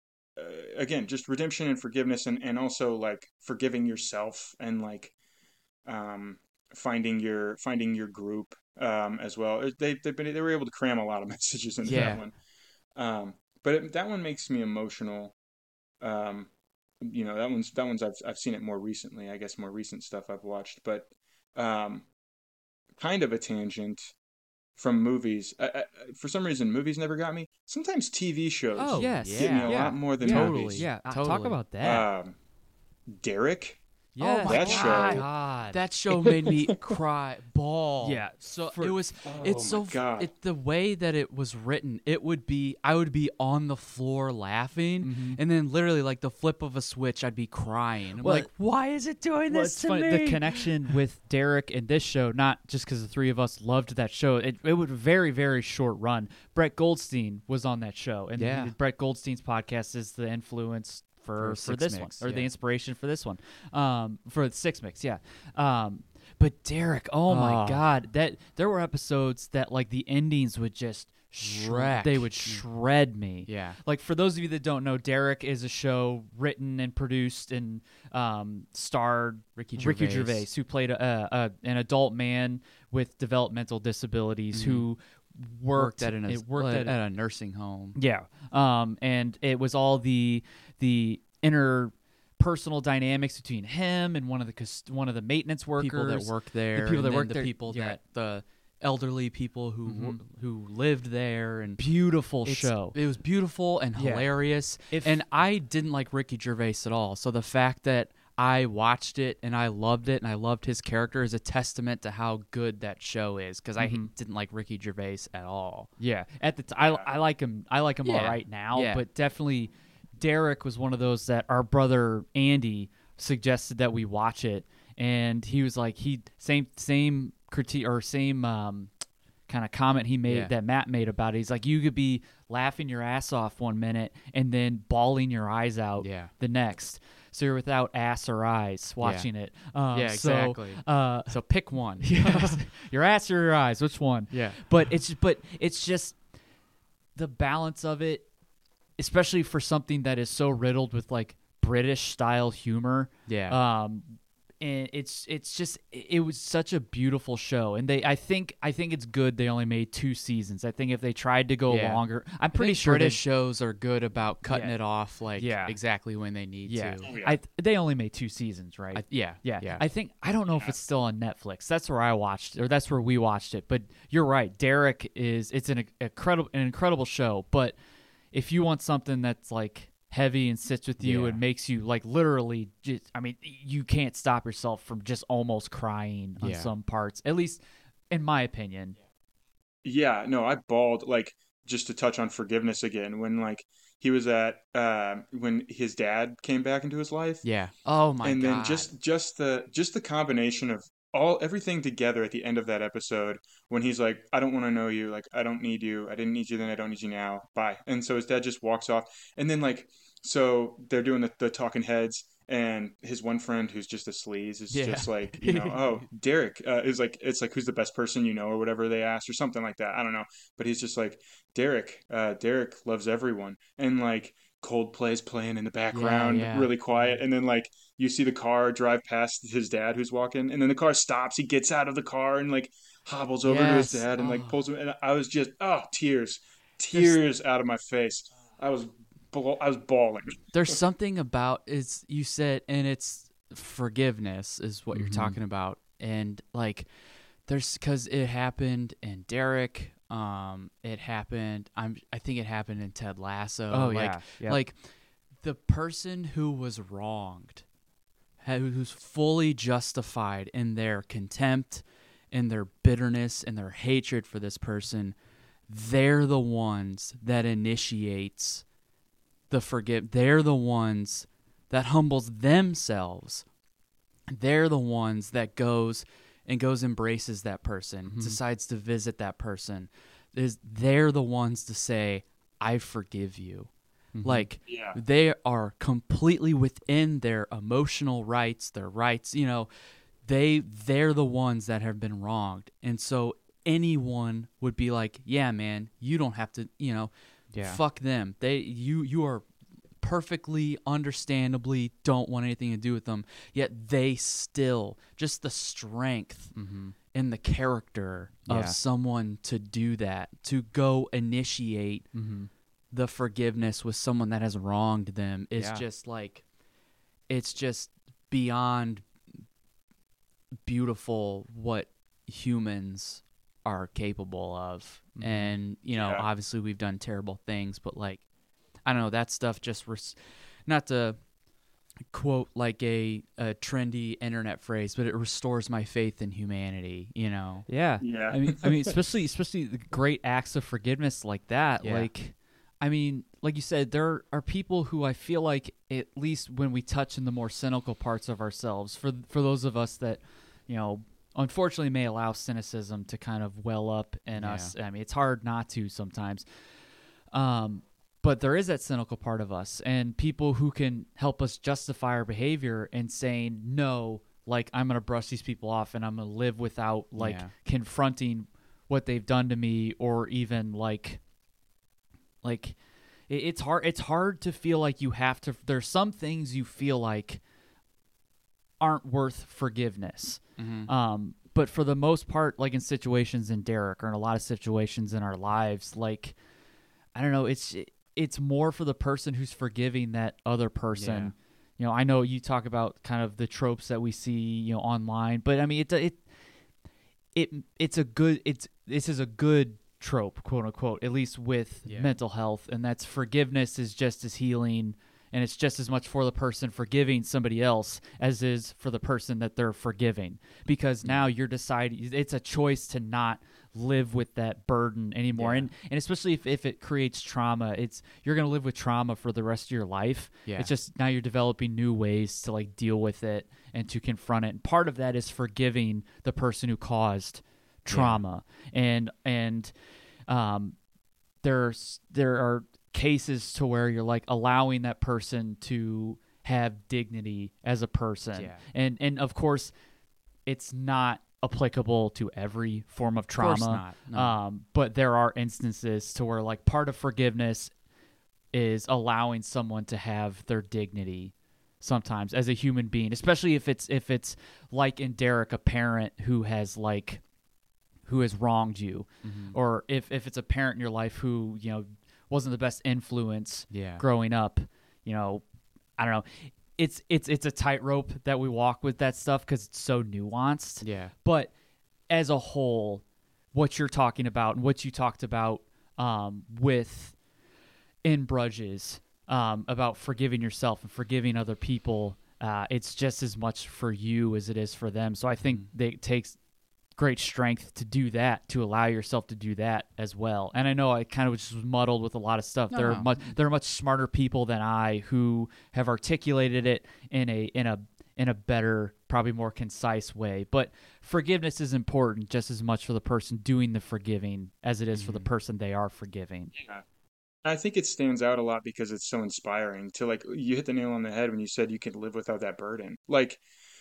again just redemption and forgiveness, and also like forgiving yourself and like um, finding your group as well. They were able to cram a lot of messages into Yeah. that one, but that one makes me emotional. Um, that one's I've seen it more recently. I guess more recent stuff I've watched, but um, kind of a tangent from movies. For some reason, movies never got me. Sometimes TV shows Oh, Yes. get me a Yeah. lot more than Totally. movies. Yeah. Talk Totally. about that. Derek. Yes. Oh my That show- God. That show made me cry, bawl. Yeah, So for- it was. Oh It's my so. God. The way that it was written, I would be on the floor laughing, and then literally like the flip of a switch, I'd be crying. I'm Well, like, why is it doing Well, this it's to funny, me? the connection with Derek and this show, not just because the three of us loved that show. It was a very, very short run. Brett Goldstein was on that show, and Yeah. Brett Goldstein's podcast is the influence for Six this Mix, one, or the yeah. inspiration for this one, for the Six Mix, yeah. But Derek, oh my Oh. God, that there were episodes that like the endings would just Wreck. they would shred me. Yeah. Like for those of you that don't know, Derek is a show written and produced and starred Ricky Ricky Gervais. Gervais, who played an adult man with developmental disabilities who worked at a nursing home. yeah. And it was all the interpersonal dynamics between him and one of the maintenance workers, People that work there, people that and then work the there, people yeah. that the elderly people who lived there, and Beautiful it's- show. It was beautiful and Yeah. hilarious. If- And I didn't like Ricky Gervais at all. So the fact that I watched it and I loved it and I loved his character is a testament to how good that show is. Because I didn't like Ricky Gervais at all. Yeah, at the I like him. I like him all Yeah. right now, Yeah. but definitely Derek was one of those that our brother Andy suggested that we watch it, and he was like same critique or same kind of comment he made Yeah. that Matt made about it. He's like, you could be laughing your ass off one minute and then bawling your eyes out Yeah. the next. So you're without ass or eyes watching it. Yeah, so, exactly. So So pick one. yes, your ass or your eyes, which one? Yeah. But it's just the balance of it, especially for something that is so riddled with like British style humor. Yeah. And it was such a beautiful show, and I think it's good they only made 2 seasons. I think if they tried to go Yeah. longer, I'm I pretty think sure British shows are good about cutting Yeah. it off like Yeah. exactly when they need yeah, to. Oh, yeah. they only made 2 seasons, right? Yeah. Yeah. I don't know if it's still on Netflix. That's where I watched or that's where we watched it. But you're right. Derek it's an incredible show. But if you want something that's like heavy and sits with you Yeah. and makes you like literally you can't stop yourself from just almost crying on Yeah. some parts. At least in my opinion. Yeah, no, I bawled like just to touch on forgiveness again when like he was at when his dad came back into his life, Yeah. Oh my and god. then just the combination of everything together at the end of that episode when he's like, I don't want to know you, like I don't need you, I didn't need you then, I don't need you now, bye. And so his dad just walks off, and then like so they're doing the talking heads, and his one friend who's just a sleaze is Yeah. just like, oh, Derek is like, it's like, who's the best person or whatever they asked or something like that. I don't know, but he's just like, Derek loves everyone, and like Coldplay's playing in the background, yeah. really quiet, and then like you see the car drive past his dad who's walking, and then the car stops. He gets out of the car and like hobbles over to his Yes. dad and like Oh. pulls him. And I was just tears out of my face. I was bawling. There's something about is you said, and it's forgiveness is what you're talking about, and like there's because it happened in Derek. It happened. I think it happened in Ted Lasso. Oh, like, yeah. Yep. like the person who was wronged, who's fully justified in their contempt, in their bitterness, and their hatred for this person. They're the ones that initiates the forgive. They're the ones that humbles themselves. They're the ones that goes embraces that person, decides to visit that person. They're the ones to say, I forgive you. Like, Yeah. they are completely within their emotional rights, their rights, they're the ones that have been wronged. And so anyone would be like, yeah, man, you don't have to, fuck them. You are perfectly understandably don't want anything to do with them, yet they still just the strength in the character of someone to do that, to go initiate the forgiveness with someone that has wronged them is just like, it's just beyond beautiful what humans are capable of. And obviously we've done terrible things, but like, I don't know, that stuff just not to quote like a trendy internet phrase, but it restores my faith in humanity, Yeah. Yeah. I mean, especially the great acts of forgiveness like that. Yeah. Like, I mean, like you said, there are people who I feel like, at least when we touch in the more cynical parts of ourselves, for those of us that, unfortunately may allow cynicism to kind of well up in us. I mean, it's hard not to sometimes. But there is that cynical part of us, and people who can help us justify our behavior and saying, no, like, I'm going to brush these people off and I'm going to live without, like, confronting what they've done to me, or even, like it's hard to feel like you have to. There's some things you feel like aren't worth forgiveness. But for the most part, like in situations in Derek, or in a lot of situations in our lives, like, I don't know, it's more for the person who's forgiving that other person. I know you talk about kind of the tropes that we see, online, but I mean, this is a good trope, quote unquote, at least with mental health, and that's forgiveness is just as healing, and it's just as much for the person forgiving somebody else as is for the person that they're forgiving, because now you're deciding, it's a choice to not live with that burden anymore. And especially if it creates trauma, you're going to live with trauma for the rest of your life. It's just now you're developing new ways to like deal with it and to confront it. And part of that is forgiving the person who caused trauma. And there are cases to where you're like allowing that person to have dignity as a person. And of course it's not applicable to every form of trauma. Of course not. No. But there are instances to where like part of forgiveness is allowing someone to have their dignity sometimes as a human being, especially if it's like in Derek, a parent who has wronged you, or if it's a parent in your life who, wasn't the best influence growing up, I don't know. It's a tightrope that we walk with that stuff because it's so nuanced. But as a whole, what you're talking about and what you talked about with In Brudges, about forgiving yourself and forgiving other people, it's just as much for you as it is for them. So I think it takes great strength to do that, to allow yourself to do that as well. And I know I kind of just was muddled with a lot of stuff. There are much smarter people than I who have articulated it in a better, probably more concise way. But forgiveness is important just as much for the person doing the forgiving as it is for the person they are forgiving. I think it stands out a lot because it's so inspiring to like you hit the nail on the head when you said you can live without that burden. Like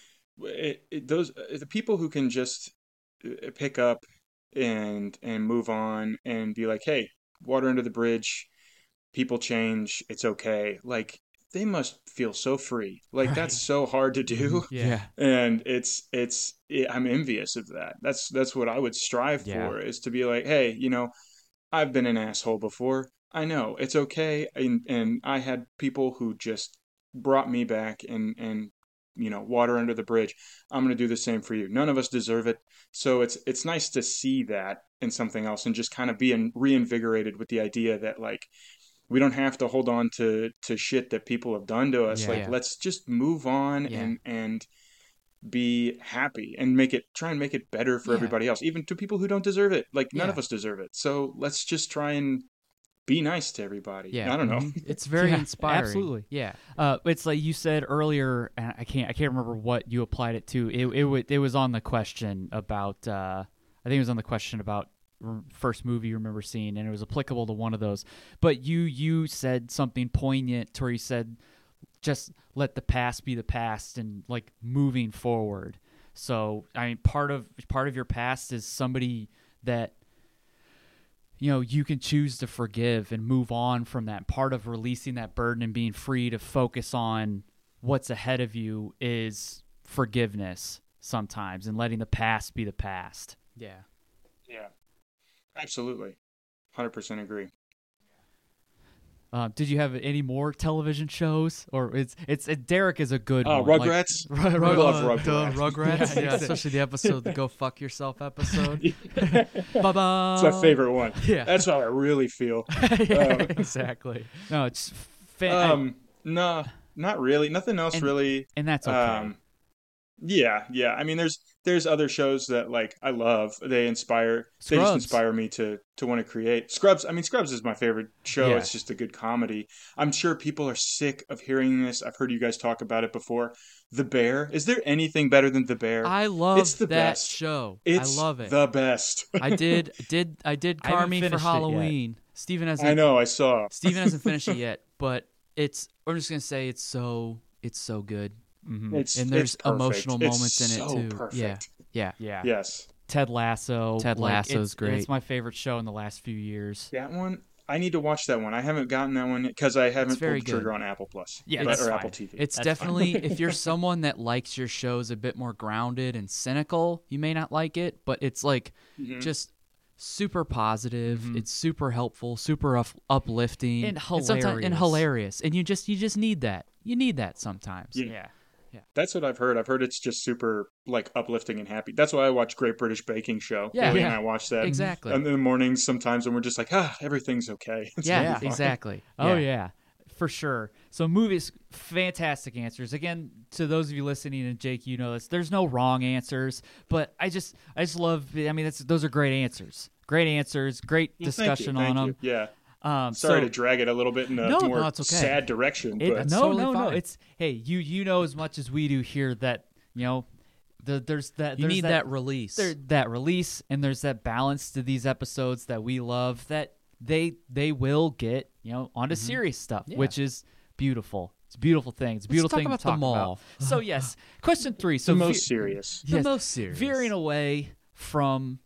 those the people who can just pick up and move on and be like, "Hey, water under the bridge, people change, it's okay." Like they must feel so free. Like that's Right. so hard to do. Yeah. And I'm envious of that. That's what I would strive Yeah. for is to be like, "Hey, I've been an asshole before. I know it's okay." And I had people who just brought me back and water under the bridge. I'm going to do the same for you. None of us deserve it. So it's nice to see that in something else and just kind of being reinvigorated with the idea that like we don't have to hold on to shit that people have done to us. Yeah. Like Yeah. let's just move on Yeah. and be happy and try and make it better for Yeah. everybody else, even to people who don't deserve it. Like none Yeah. of us deserve it. So let's just try and be nice to everybody. Yeah. I don't know. It's very Yeah, inspiring. absolutely. Yeah. It's like you said earlier, and I can't remember what you applied it to. It was on the question about I think it was on the question about first movie you remember seeing, and it was applicable to one of those. But you said something poignant to where you said, just let the past be the past and like moving forward. So I mean, part of your past is somebody that you can choose to forgive and move on from that. Part of releasing that burden and being free to focus on what's ahead of you is forgiveness sometimes, and letting the past be the past. Yeah. Yeah, absolutely. 100% agree. Did you have any more television shows, or it's Derek is a good one. Rugrats. Like, I love Rugrats. Rugrats. Yeah, Yeah, especially the episode, the Go Fuck Yourself episode. Ba-ba. It's my favorite one. Yeah. That's how I really feel. Yeah, exactly. No, it's No, not really. Nothing else And- really. and that's okay. Yeah. I mean, there's other shows that like I love. They just Scrubs. inspire me to want to create. Scrubs. I mean, Scrubs is my favorite show. Yeah. It's just a good comedy. I'm sure people are sick of hearing this. I've heard you guys talk about it before. The Bear. Is there anything better than The Bear? I love It's the that best. show. It's I love it. the best. I did I haven't Carmy for finished it yet. Halloween. Steven hasn't I know. I saw. Steven hasn't finished it yet, but I'm just gonna say it's so good. Mhm. And there's it's perfect. emotional It's moments in it so too. Perfect. Yeah. Yeah. Yes. Ted Lasso. Ted like, Lasso's great. It's my favorite show in the last few years. That one. I need to watch that one. I haven't gotten that one because I haven't pulled very the trigger good. on Apple Plus. Yeah, or that's fine. Apple TV. It's That's definitely if you're someone that likes your shows a bit more grounded and cynical, you may not like it, but it's like Mhm. just super positive. Mhm. It's super helpful, super uplifting, And sometimes- and hilarious. hilarious. And you just need that. You need that sometimes. Yeah. That's what I've heard. I've heard it's just super like uplifting and happy. That's why I watch Great British Baking Show. Yeah. Lily Yeah. and I watch that Exactly. in the mornings sometimes when we're just like, everything's okay. It's Yeah, gonna be fine. exactly. Oh yeah, for sure. So movies, fantastic answers. Again, to those of you listening, and Jake, you know this. There's no wrong answers, but I just love. I mean, those are great answers. Great answers. Great Well, discussion thank on you. them. Yeah. Sorry Sorry to drag it a little bit in a No, more it's okay. sad direction, It, but no, totally no. fine. It's hey, you know as much as we do here that there's that You there's need that release. that release, and there's that balance to these episodes that we love, that they will get onto serious stuff, Yeah. which is beautiful. It's a beautiful thing. It's a Let's beautiful talk thing about to the talk mall. about. So yes, question 3. So the most serious. The yes, most serious. veering away from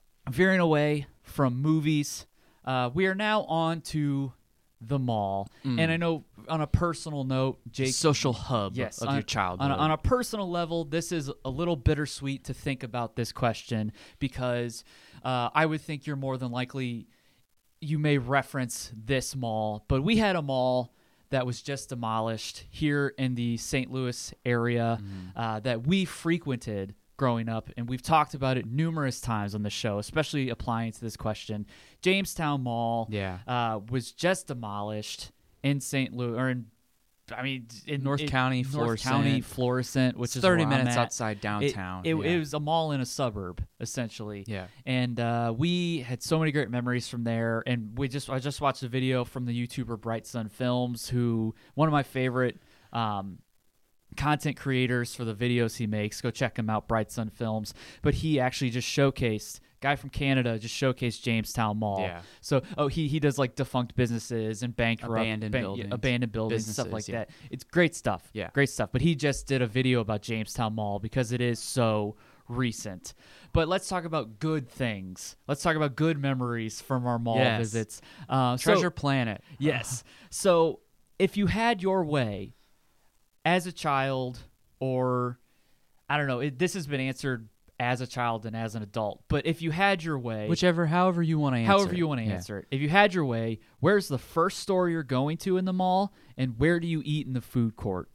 movies. We are now on to the mall, and I know on a personal note, The Jake, social hub yes, of on, your childhood. On a personal level, this is a little bittersweet to think about this question, because I would think you're more than likely you may reference this mall, but we had a mall that was just demolished here in the St. Louis area that we frequented growing up, and we've talked about it numerous times on the show, especially applying to this question. Jamestown Mall was just demolished in St. Louis, or in North County, Florissant, which is 30 where I'm minutes at. outside downtown. It was a mall in a suburb, essentially. Yeah. And we had so many great memories from there. And I just watched a video from the YouTuber Bright Sun Films, who one of my favorite content creators for the videos he makes. Go check him out, Bright Sun Films. But he actually just showcased guy from Canada just showcased Jamestown Mall. Yeah. So he does like defunct businesses and abandoned buildings, stuff like Businesses, that. It's great stuff. Yeah. Great stuff. But he just did a video about Jamestown Mall because it is so recent. But let's talk about good things. Let's talk about good memories from our mall Yes. visits. Treasure Planet. Yes. So if you had your way as a child, or I don't know, this has been answered as a child and as an adult, but if you had your way, However you want to answer. however you want to Yeah. answer it, if you had your way, where's the first store you're going to in the mall, and where do you eat in the food court?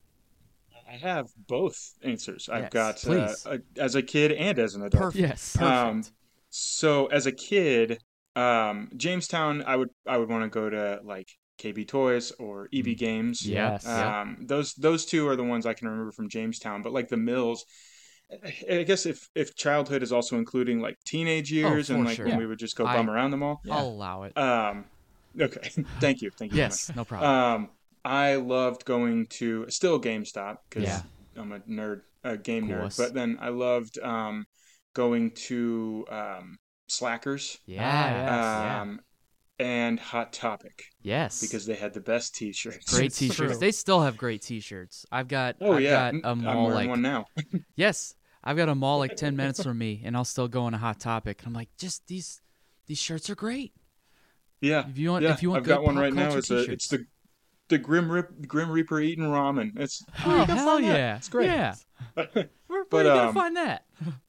I have both answers. I've Yes, got please. as a kid and as an adult. Perfect. Yes. Perfect. So as a kid, Jamestown, I would want to go to like KB Toys or EB Games. Yes. Those two are the ones I can remember from Jamestown. But like the Mills, I guess if childhood is also including like teenage years for and like sure. when Yeah. we would just go bum around the mall. I'll allow it. Okay, thank you. Yes, no problem. I loved going to still GameStop because Yeah. I'm a nerd, a game nerd. course. But then I loved going to Slackers Yeah. and Hot Topic Yes. because they had the best T-shirts. great It's T-shirts. true. They still have great T-shirts. I've got a I'm mall wearing like one now. yes, I've got a mall like 10 minutes from me, and I'll still go on a Hot Topic. And I'm like, just these shirts are great. Yeah, If you want yeah. if you want I've got good one pop right now. culture It's T-shirts. the Grim Reaper eating ramen. It's Oh hell yeah! It's great. Yeah, where But, are you gonna find that?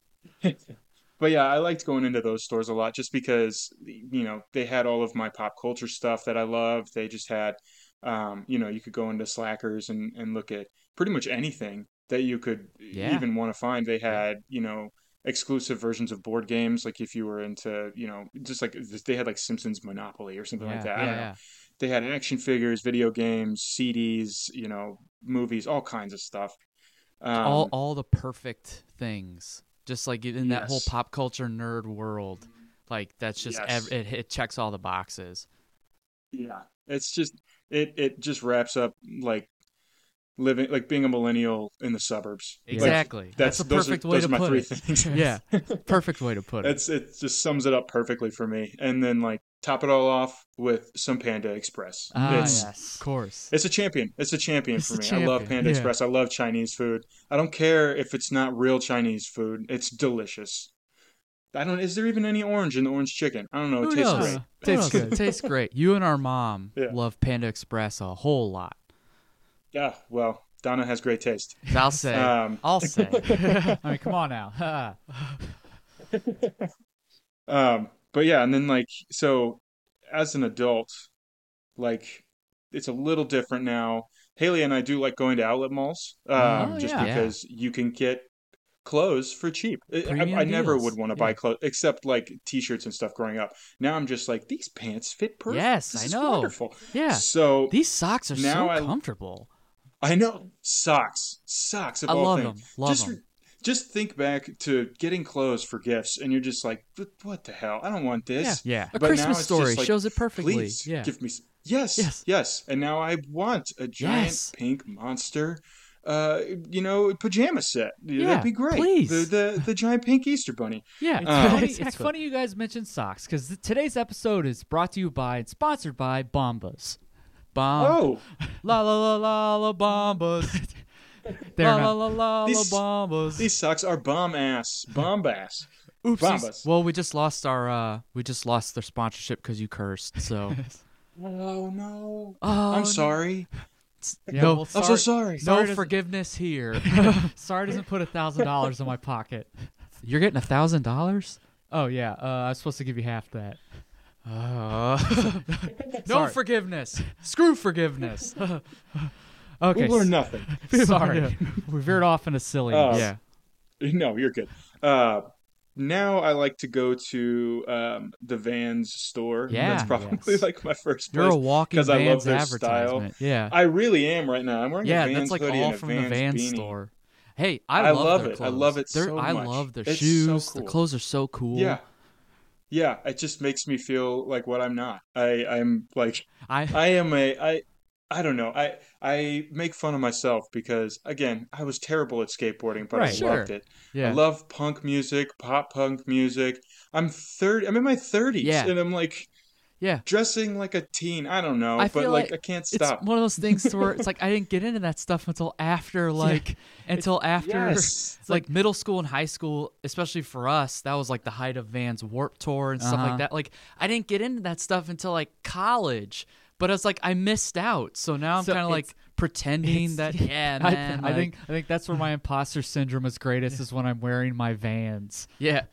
But yeah, I liked going into those stores a lot just because, you know, they had all of my pop culture stuff that I loved. They just had, you know, you could go into Slackers and look at pretty much anything that you could Yeah. even want to find. They had, you know, exclusive versions of board games. Like if you were into, you know, just like they had like Simpsons Monopoly or something like that. I don't know. They had action figures, video games, CDs, you know, movies, all kinds of stuff. All the perfect things, just like in that whole Yes. pop culture nerd world. Like that's just Yes. it checks all the boxes. Yeah, it's just it just wraps up like living like being a millennial in the suburbs. Like, Exactly. That's a those perfect way those to are my put three it. things. Yeah, perfect way to put it. It just sums it up perfectly for me. And then like top it all off with some Panda Express. Yes. Of course. It's a champion. It's a champion It's for a me. I love champion, Panda yeah. Express. I love Chinese food. I don't care if it's not real Chinese food. It's delicious. Is there even any orange in the orange chicken? I don't know. It Who tastes knows? great. Who Tastes knows? good. It tastes great. You and our mom Yeah. love Panda Express a whole lot. Yeah, well, Donna has great taste. I'll say. I'll say. I mean, come on now. But yeah, and then like so as an adult, like it's a little different now. Haley and I do like going to outlet malls, just yeah. because you can get clothes for cheap. Premium I never deals. would want to buy clothes except like t-shirts and stuff growing up. Now I'm just like these pants fit perfect. Yes, This I is know. Wonderful. Yeah. So These socks are Now so I- comfortable. I know socks of I all love things. them. Love just, them. Just think back to getting clothes for gifts, and you're just like, what the hell? I don't want this. Yeah. A But now Christmas it's Story just like, shows it perfectly. Please Yeah. give me. Yes. And now I want a giant Yes. pink monster, pajama set. Yeah, That'd be great. please. The giant pink Easter bunny. Yeah. It's exactly. funny you guys mentioned socks because today's episode is brought to you by and sponsored by Bombas. Oh, La la la la la bombas. They're La la not, la la la These- bombas. these socks are bomb ass. Oopsies. Bombas. Well, we just lost their sponsorship because you cursed. So. Oh no. Oh, I'm sorry. yeah, No, well, I'm so sorry. No Sorry doesn't- forgiveness here. Sorry doesn't put $1,000 in my pocket. You're getting $1,000. Oh yeah, I was supposed to give you half that. No Sorry. forgiveness. Screw forgiveness. Okay, We'll learn nothing. sorry, we veered off into silly. Oh. Yeah. No, you're good. Now I like to go to the Vans store. Yeah, That's probably yes. like my first You're a place walking 'cause I love Vans their advertisement. Yeah. I really am right now. I'm wearing Yeah, a Vans that's like hoodie all and a from Vans the Vans beanie. store. Hey, I love love their it. I clothes. love it They're- so I much. love their It's so shoes. cool. The clothes are so cool. Yeah. It just makes me feel like what I'm not. I'm like I I am I don't know. I make fun of myself because again, I was terrible at skateboarding, but I Right. Sure. loved it. I Yeah. love punk music, pop punk music. I'm in my 30s Yeah. and I'm like Yeah. dressing like a teen. I don't know, I but feel like like I can't it's stop. one of those things to where it's like I didn't get into that stuff until after Yes. it's like middle school and high school, especially for us. That was like the height of Vans Warped Tour and stuff Uh-huh. like that. Like I didn't get into that stuff until like college, but it's like I missed out. So now I'm So kind of like pretending that man. I think that's where my imposter syndrome is greatest is when I'm wearing my Vans. yeah.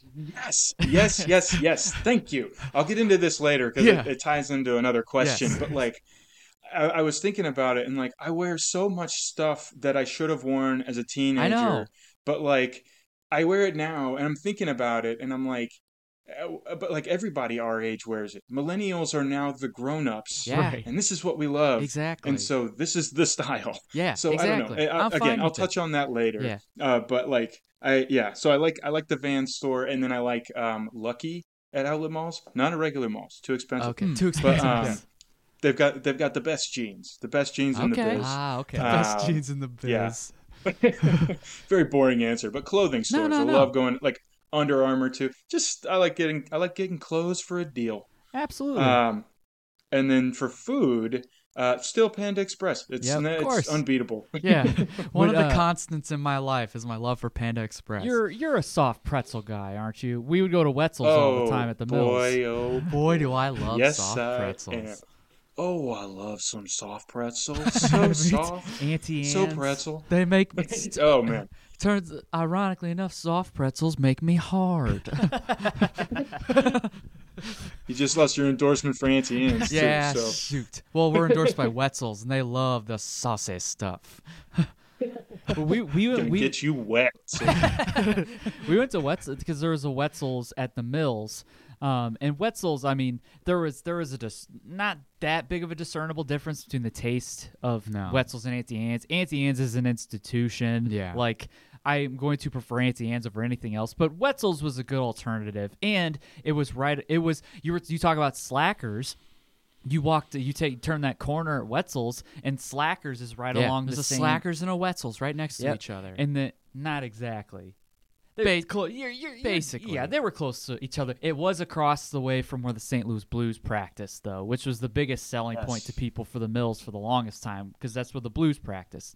Yes. Thank you. I'll get into this later because Yeah. it ties into another question. Yes. But like, I was thinking about it, and like, I wear so much stuff that I should have worn as a teenager. know. But like, I wear it now, and I'm thinking about it, and I'm like, but like everybody our age wears it. Millennials are now the grown-ups, Yeah. Right. and this is what we love. Exactly. And so this is the style. Yeah, So I don't know. exactly. I'm fine Again, I'll with it. touch on that later. Yeah. But like so I like the Van store, and then I like Lucky at outlet malls, not at regular malls, too expensive. Okay. Too But expensive. they've got the best jeans, in Okay. the biz. Okay. Best jeans in the biz. Yeah. Very boring answer, but clothing stores. no, I no. love going like Under Armour too. Just I like getting clothes for a deal. Absolutely. And then for food, still Panda Express. It's course. unbeatable. Yeah. One of But, the constants in my life is my love for Panda Express. You're a soft pretzel guy, aren't you? We would go to Wetzel's all the time at the boy, mills. oh Boy, do I love Yes, soft I pretzels. am. Oh, I love some soft pretzels. So soft. Auntie Anne's. So pretzel. They make me Oh man. turns ironically enough, soft pretzels make me hard. You just lost your endorsement for Auntie Anne's yeah, too. So shoot. Well, we're endorsed by Wetzel's, and they love the saucy stuff. But we gonna get you wet. So. we went to Wetzel's because there was a Wetzel's at the mills. And Wetzel's, I mean, there was not that big of a discernible difference between the taste of No. Wetzel's and Auntie Anne's. Auntie Anne's is an institution. Yeah. Like, I'm going to prefer Auntie Anne's over anything else, but Wetzel's was a good alternative. And it was you talk about Slackers. Turn that corner at Wetzel's, and Slackers is right along there's the a same. Slackers and a Wetzel's right next to Yep. each other. And not exactly. Basically. Yeah, they were close to each other. It was across the way from where the St. Louis Blues practiced, though, which was the biggest selling point to people for the Mills for the longest time, because that's where the Blues practiced.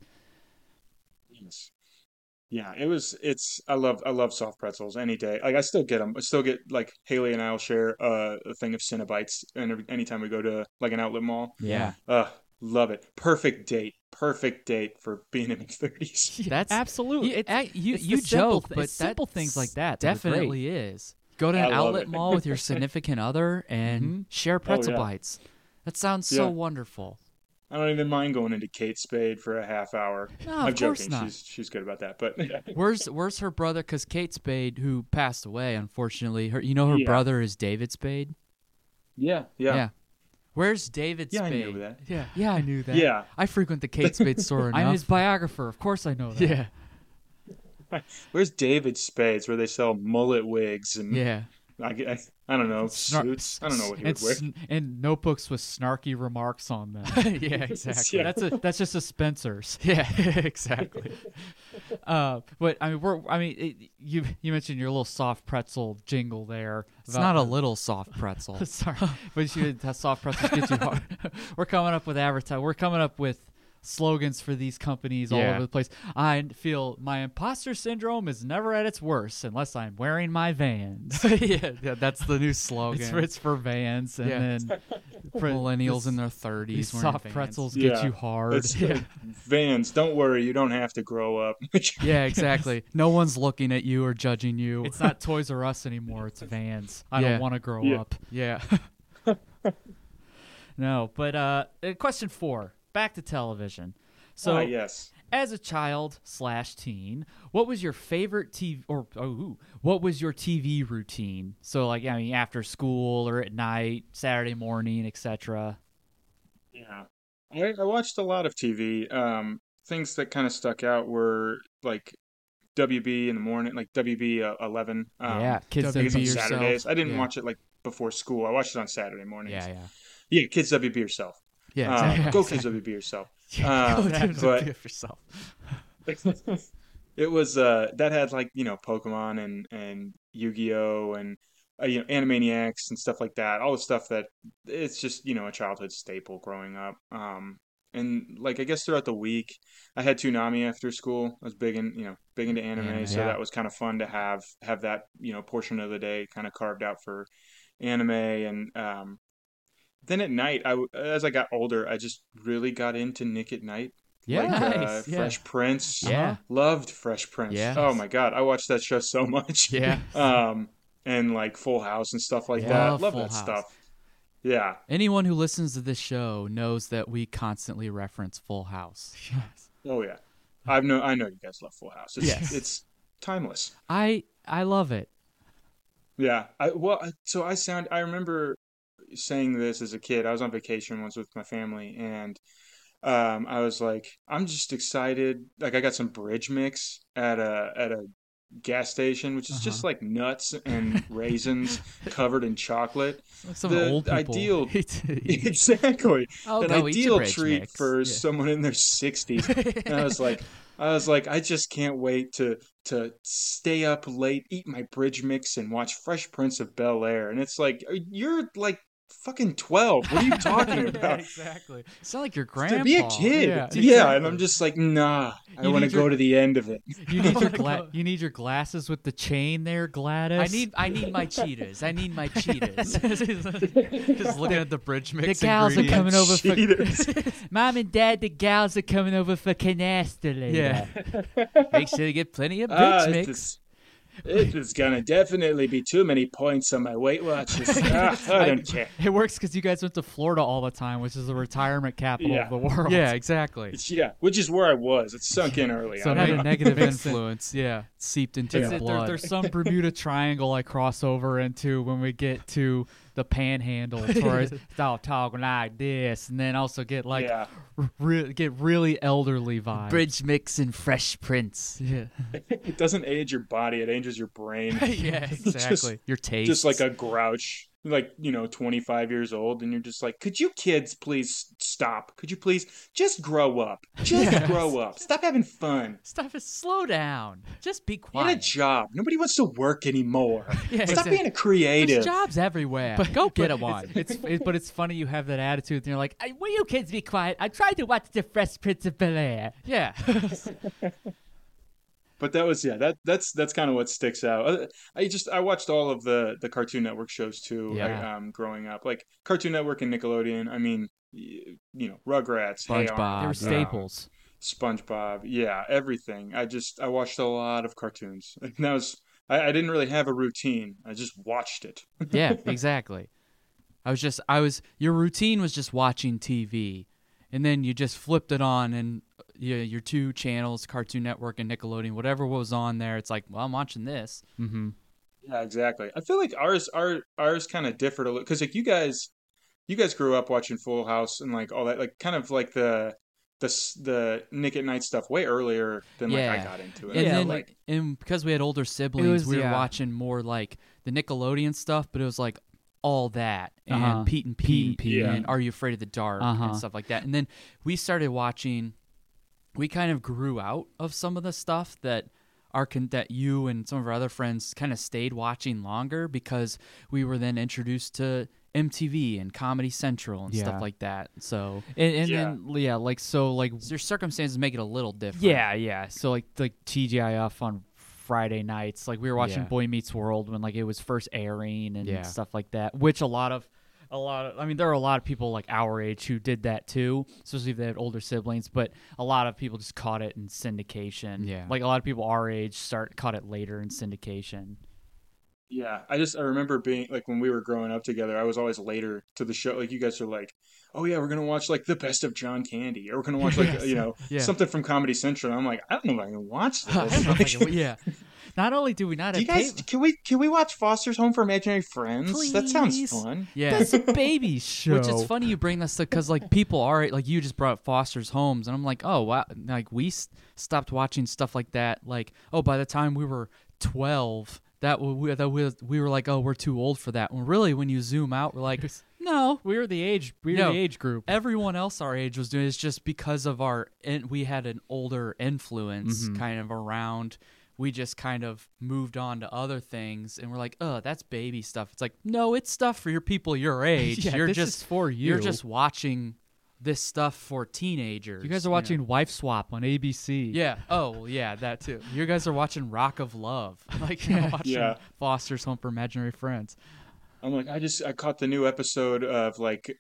Yes. Yeah, I love soft pretzels any day. Like I still get them. I still get like Haley and I'll share a thing of Cinnabites anytime we go to like an outlet mall. Yeah. Love it. Perfect date for being in my 30s. That's Absolutely. you it's the simple joke, th- but it's simple that's things like that that are great. definitely is. Go to I an love outlet it. mall with your significant other and share pretzel yeah. bites. That sounds so Yeah. wonderful. I don't even mind going into Kate Spade for a half hour. No, I'm of course joking. not. She's good about that. But Where's her brother? Because Kate Spade, who passed away, unfortunately, her Yeah. brother is David Spade. yeah. Where's David Yeah, I Spade? knew that. Yeah, I knew that. Yeah. I frequent the Kate Spade store enough. I'm his biographer. Of course I know that. Yeah, Where's David Spade's where they sell mullet wigs and yeah. I don't know suits. I don't know what he would wear. And notebooks with snarky remarks on them. Yeah, exactly. Yeah. That's just a Spencer's. Yeah, exactly. But I mean, you mentioned your little soft pretzel jingle there. It's not a little soft pretzel. Sorry, but soft pretzels get you hard. We're coming up with We're coming up with slogans for these companies all Yeah. over the place. I feel my imposter syndrome is never at its worst unless I'm wearing my Vans. yeah, that's the new slogan. It's for Vans, and Yeah. then Millennials this- in their 30s. these wearing soft Vans. pretzels Yeah. get you hard. It's Vans. Don't worry, you don't have to grow up. Yeah, exactly. No one's looking at you or judging you. It's not Toys R Us anymore. It's Vans. I Yeah. don't want to grow Yeah. up. yeah. No, but question 4. Back to television. So, yes. as a child/teen, what was your favorite TV what was your TV routine? So, like, I mean, after school or at night, Saturday morning, etc. Yeah. I watched a lot of TV. Things that kind of stuck out were like WB in the morning, like WB 11. Kids I guess on WB yourself. Saturdays. I didn't Yeah. watch it like before school. I watched it on Saturday mornings. Yeah. Yeah, Kids WB yourself. Yeah, exactly. Go Kids WB yourself. Go but do it yourself. it was that had like Pokemon and Yu-Gi-Oh and Animaniacs and stuff like that. All the stuff that it's just a childhood staple growing up. And like I guess throughout the week, I had Toonami after school. I was big into anime, so that was kind of fun to have that portion of the day kind of carved out for anime. And then at night, as I got older, I just really got into Nick at Night. Yeah, Like nice. Fresh Prince. Yeah. Loved Fresh Prince. Yeah. Oh my God, I watched that show so much. Yeah. And like Full House and stuff like Yeah, that. love Love Full that House. stuff. Yeah. Anyone who listens to this show knows that we constantly reference Full House. Oh yeah. I know you guys love Full House. It's, Yes. it's timeless. I love it. Yeah. I remember saying this as a kid. I was on vacation once with my family, and I was like, I'm just excited. Like I got some bridge mix at a gas station, which is just like nuts and raisins covered in chocolate. Like some The old people. ideal- Exactly. Exactly. I'll An go eat ideal your bridge treat mix. for Yeah. someone in their 60s. And I was like, I just can't wait to stay up late, eat my bridge mix, and watch Fresh Prince of Bel-Air. And it's like, you're like fucking 12. What are you talking about? Exactly. It's not like your grandpa. To be a kid. Yeah, Yeah, exactly. and I'm just like, nah, I You want to need your- go to the end of it. You need your you need your glasses with the chain there, Gladys. I need my cheetahs. I need my cheetahs. Just looking at the bridge The mix. gals are coming over for Cheaters. Mom and Dad. The gals are coming over for canasta later. Yeah. Make sure you get plenty of bridge Ah, mix. it is gonna definitely be too many points on my Weight Watchers. I don't care. It works because you guys went to Florida all the time, which is the retirement capital Yeah. of the world. Yeah, exactly. Yeah, which is where I was. It sunk in early. So I it had don't a know. negative Influence. Yeah. Seeped into It's your it, there, blood. there's some Bermuda Triangle I cross over into when we get to the Panhandle, as far as start talking like this, and then also get like Yeah. get really elderly vibes. Bridge mix and Fresh Prince. Yeah. It doesn't age your body; it ages your brain. Yeah, exactly. Your taste. Just like a grouch, like 25 years old, and you're just like, could you kids please stop? Could you please just grow up? Just grow up. Stop having fun. Stuff is slow down. Just be Get a quiet. job. Nobody wants to work anymore. Yeah, Stop exactly. being a creative. There's jobs everywhere. Go get them one. But it's funny you have that attitude, and you're like, "Will you kids be quiet? I tried to watch the Fresh Prince of Bel-Air." Yeah. But that was that's kind of what sticks out. I watched all of the Cartoon Network shows too. Yeah. Growing up, like Cartoon Network and Nickelodeon. I mean, Rugrats, Hey SpongeBob. Arnold, They were staples. SpongeBob, yeah, everything. I watched a lot of cartoons. And that was I didn't really have a routine. I just watched it. Yeah, exactly. Your routine was just watching TV, and then you just flipped it on, and your two channels, Cartoon Network and Nickelodeon, whatever was on there, it's like, well, I'm watching this. Mm-hmm. Yeah, exactly. I feel like ours kind of differed a little because like you guys grew up watching Full House and like all that, like kind of like the Nick at Night stuff way earlier than like I Yeah. got into it. And Yeah, then, like- and because we had older siblings, we were yeah. watching more like the Nickelodeon stuff, but it was like all that and Uh-huh. Pete and Pete and Pete, Pete. and Are You Afraid of the Dark Uh-huh. and stuff like that. And then we started watching. We kind of grew out of some of the stuff that that you and some of our other friends kind of stayed watching longer because we were then introduced to MTV and Comedy Central and Yeah. stuff like that. So And Yeah. then like your circumstances make it a little different. yeah. So like TGIF on Friday nights, like we were watching Yeah. Boy Meets World when like it was first airing and Yeah. stuff like that. Which a lot of I mean there are a lot of people like our age who did that too, especially if they had older siblings, but a lot of people just caught it in syndication. Yeah. Like a lot of people our age caught it later in syndication. Yeah, I remember being like when we were growing up together, I was always later to the show. Like you guys are like, oh yeah, we're gonna watch like the best of John Candy, or we're gonna watch like Yeah. something from Comedy Central. And I'm like, I don't know if I can watch this. Like, yeah. Not only do we not do you have guys can we watch Foster's Home for Imaginary Friends? That sounds Please. fun. Yeah. That's a baby show. Which is funny you bring this because like people are like you just brought up Foster's Homes and I'm like, oh wow, like we stopped watching stuff like that. Like, oh, by the time we were 12, we were like, oh, we're too old for that. When really when you zoom out, we're like, No, We were the age. We were No. the age group. everyone else our age was doing it. It's just because of we had an older influence kind of around. We just kind of moved on to other things, and we're like, oh, that's baby stuff. It's like, no, it's stuff for your people your age. Yeah, you're this just is for you. You're just watching this stuff for teenagers. You guys are know? watching Wife Swap on ABC. Yeah. Oh, yeah, that too. You guys are watching Rock of Love, like watching Yeah. Foster's Home for Imaginary Friends. I'm like, I caught the new episode of like,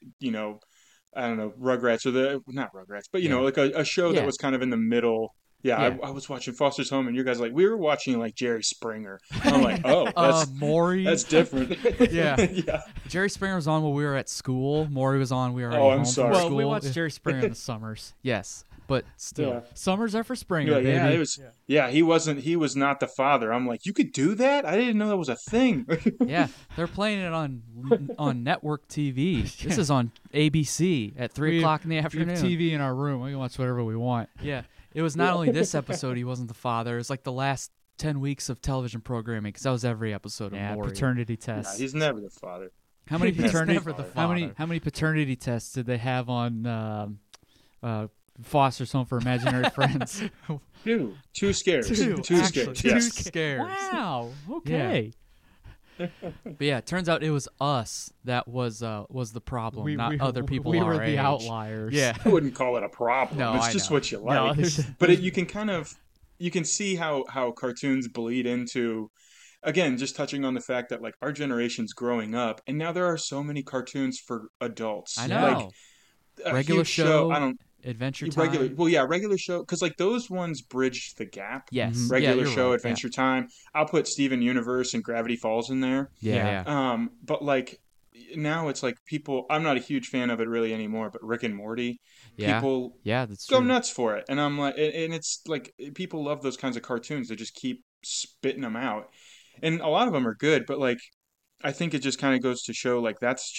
I don't know, Rugrats or not Rugrats, but like a show that Yeah. was kind of in the middle. Yeah, Yeah. I was watching Foster's Home, and you guys like we were watching like Jerry Springer. I'm like, oh, Maury. that's different. Yeah. Yeah. Jerry Springer was on while we were at school. Maury was on. We were Oh, at I'm home sorry. from Well, school. we watched Jerry Springer in the summers. Yes, but still. Yeah. Summers are for Springer, Yeah, baby. yeah, it was. Yeah, he was not the father. I'm like, you could do that? I didn't know that was a thing. Yeah, they're playing it on network TV. This is on ABC at 3 o'clock in the We have afternoon. TV in our room. We can watch whatever we want. Yeah, it was not only this episode he wasn't the father. It's like the last 10 weeks of television programming because that was every episode of Yeah, Maury. paternity Nah, tests. he's never the father. How many He's paternity? never the How many paternity tests did they have on Foster's Home for Imaginary Friends? Two scares. Two, Two actually. scares. Two Yes. scares. Wow. Okay. But yeah, it turns out it was us that was the problem, not other people We our were age. the outliers. Yeah. I wouldn't call it a problem. No, it's I just know. what you No, like. there's- But you can see how cartoons bleed into, again, just touching on the fact that like our generation's growing up, and now there are so many cartoons for adults. I know. Like, a Regular huge show, I don't Adventure Time. regular show, because like those ones bridged the gap. Yes. Mhm. Yeah, Regular you're show, right. Adventure Time. I'll put Steven Universe and Gravity Falls in there. Yeah. Yeah. But like now it's like people. I'm not a huge fan of it really anymore. But Rick and Morty, Yeah. people Yeah, that's go true. nuts for it, and I'm like, and it's like people love those kinds of cartoons. They just keep spitting them out, and a lot of them are good. But like, I think it just kind of goes to show like that's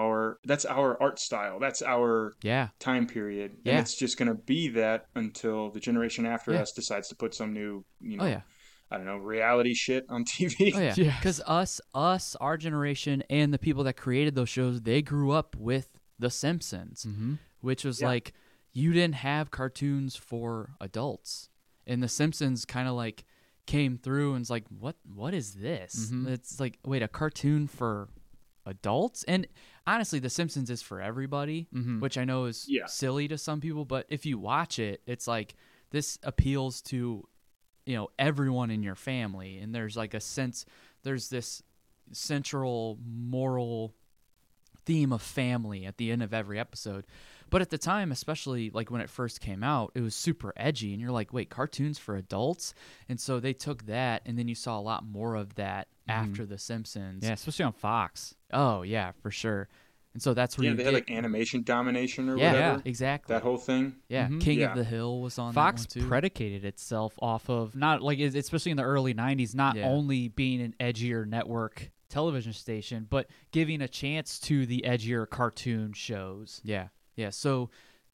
our art style. That's our Yeah. time period, Yeah. and it's just going to be that until the generation after Yeah. us decides to put some new, Oh yeah. I don't know, reality shit on TV. Oh yeah. Yeah. Because our generation, and the people that created those shows, they grew up with The Simpsons, Mm-hmm. which was Yeah. like you didn't have cartoons for adults, and The Simpsons kind of like came through and was like, what is this? Mhm. It's like, wait, a cartoon for adults? And honestly, The Simpsons is for everybody, Mhm. which I know is Yeah. silly to some people, but if you watch it, it's like this appeals to everyone in your family, and there's like there's this central moral theme of family at the end of every episode. But at the time, especially like when it first came out, it was super edgy, and you're like, wait, cartoons for adults? And so they took that, and then you saw a lot more of that after The Simpsons. Yeah, especially on Fox. Oh yeah, for sure. And so that's where Yeah, you they get had like animation domination or yeah, whatever. exactly. That whole thing. Yeah, Mhm. King Yeah. of the Hill was on Fox that one too. predicated itself off of not like especially in the early '90s, not Yeah. only being an edgier network television station, but giving a chance to the edgier cartoon shows. Yeah, yeah. So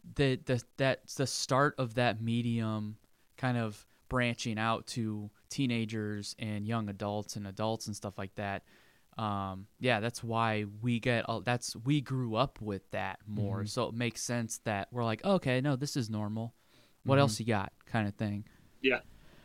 that's the start of that medium, kind of branching out to teenagers and young adults and stuff like that. Yeah, that's why we grew up with that more. Mhm. So it makes sense that we're like, okay, no, this is normal. What Mhm. else you got, kind of thing. Yeah.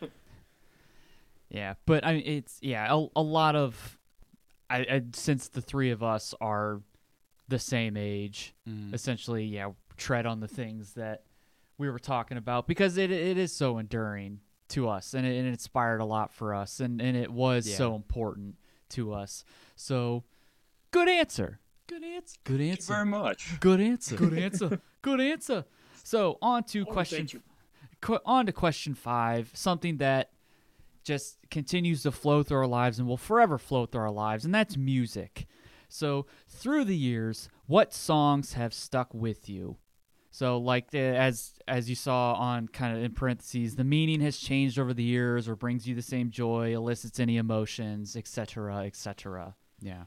Yeah, but I mean, it's a lot of I since the three of us are the same age, Mm. essentially, tread on the things that we were talking about because it is so enduring to us, and it inspired a lot for us, and it was Yeah. so important to us. So, good answer. Good answer. Good Thank you answer. very much. Good answer. Good answer. Good answer. So on to Oh, question. thank you. On to question 5. Something that just continues to flow through our lives and will forever flow through our lives, and that's music. So through the years, what songs have stuck with you? So like as you saw on kind of in parentheses, the meaning has changed over the years or brings you the same joy, elicits any emotions, etc., etc. Yeah.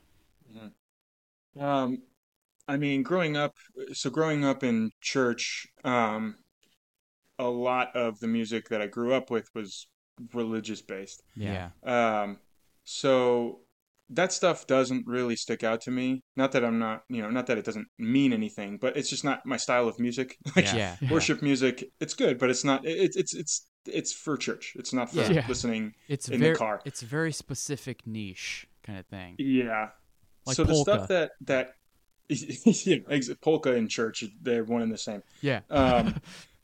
I mean, growing up in church, a lot of the music that I grew up with was religious based. Yeah. So that stuff doesn't really stick out to me. Not that I'm not, not that it doesn't mean anything, but it's just not my style of music. Like Yeah. worship music, it's good, but it's not. It's for church. It's not for Yeah. listening It's in very the car. it's a very specific niche kind of thing. Yeah. Like So the polka. stuff that yeah, polka and church, they're one and the same. Yeah. Um,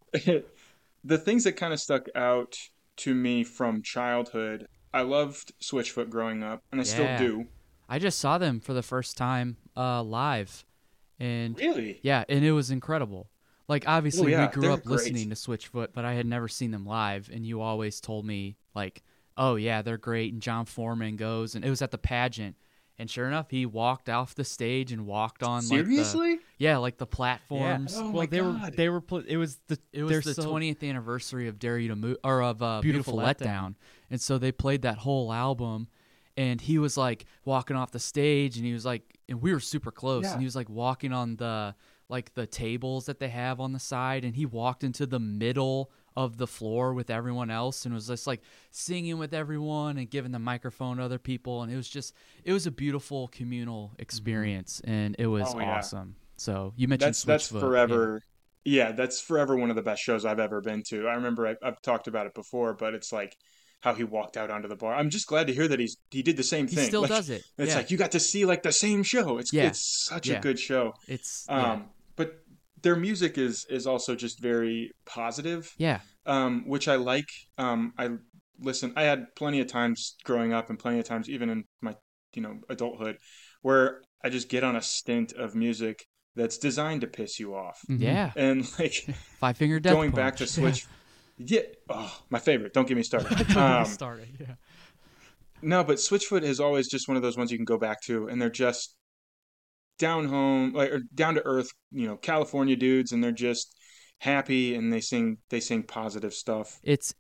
the things that kind of stuck out to me from childhood, I loved Switchfoot growing up, and I still Yeah. do. I just saw them for the first time live, and Really? yeah, and it was incredible. Like obviously yeah, we grew they're up great. listening to Switchfoot, but I had never seen them live, and you always told me like, "Oh yeah, they're great." And John Foreman goes, and it was at the pageant, and sure enough, he walked off the stage and walked on Seriously? like the platforms. Oh well, my they God. were. It was the. It they're was the so- 20th anniversary of Dare You to Move, or of Beautiful Beautiful Letdown. Letdown, and so they played that whole album, and he was like walking off the stage, and he was like, and we were super close, Yeah. and he was like walking on the tables that they have on the side, and he walked into the middle of the floor with everyone else, and was just like singing with everyone and giving the microphone to other people, and it was a beautiful communal experience, and it was Oh, yeah. awesome. So you mentioned That's Switchfoot, forever. Yeah, that's forever one of the best shows I've ever been to. I remember I've talked about it before, but it's like how he walked out onto the bar. I'm just glad to hear that he did the same He thing. still Like, does it. It's Yeah. like you got to see like the same show. Yeah. It's such Yeah. a good show. It's But their music is also just very positive, yeah. which I like. I had plenty of times growing up and plenty of times even in my, adulthood where I just get on a stint of music that's designed to piss you off. Yeah. And like Five Finger Death going back to Punch. Switch. Yeah. Oh, my favorite. Don't get me started. started. Yeah. No, but Switchfoot is always just one of those ones you can go back to, and they're just down home, like or down to earth, California dudes, and they're just happy, and they sing positive stuff. It's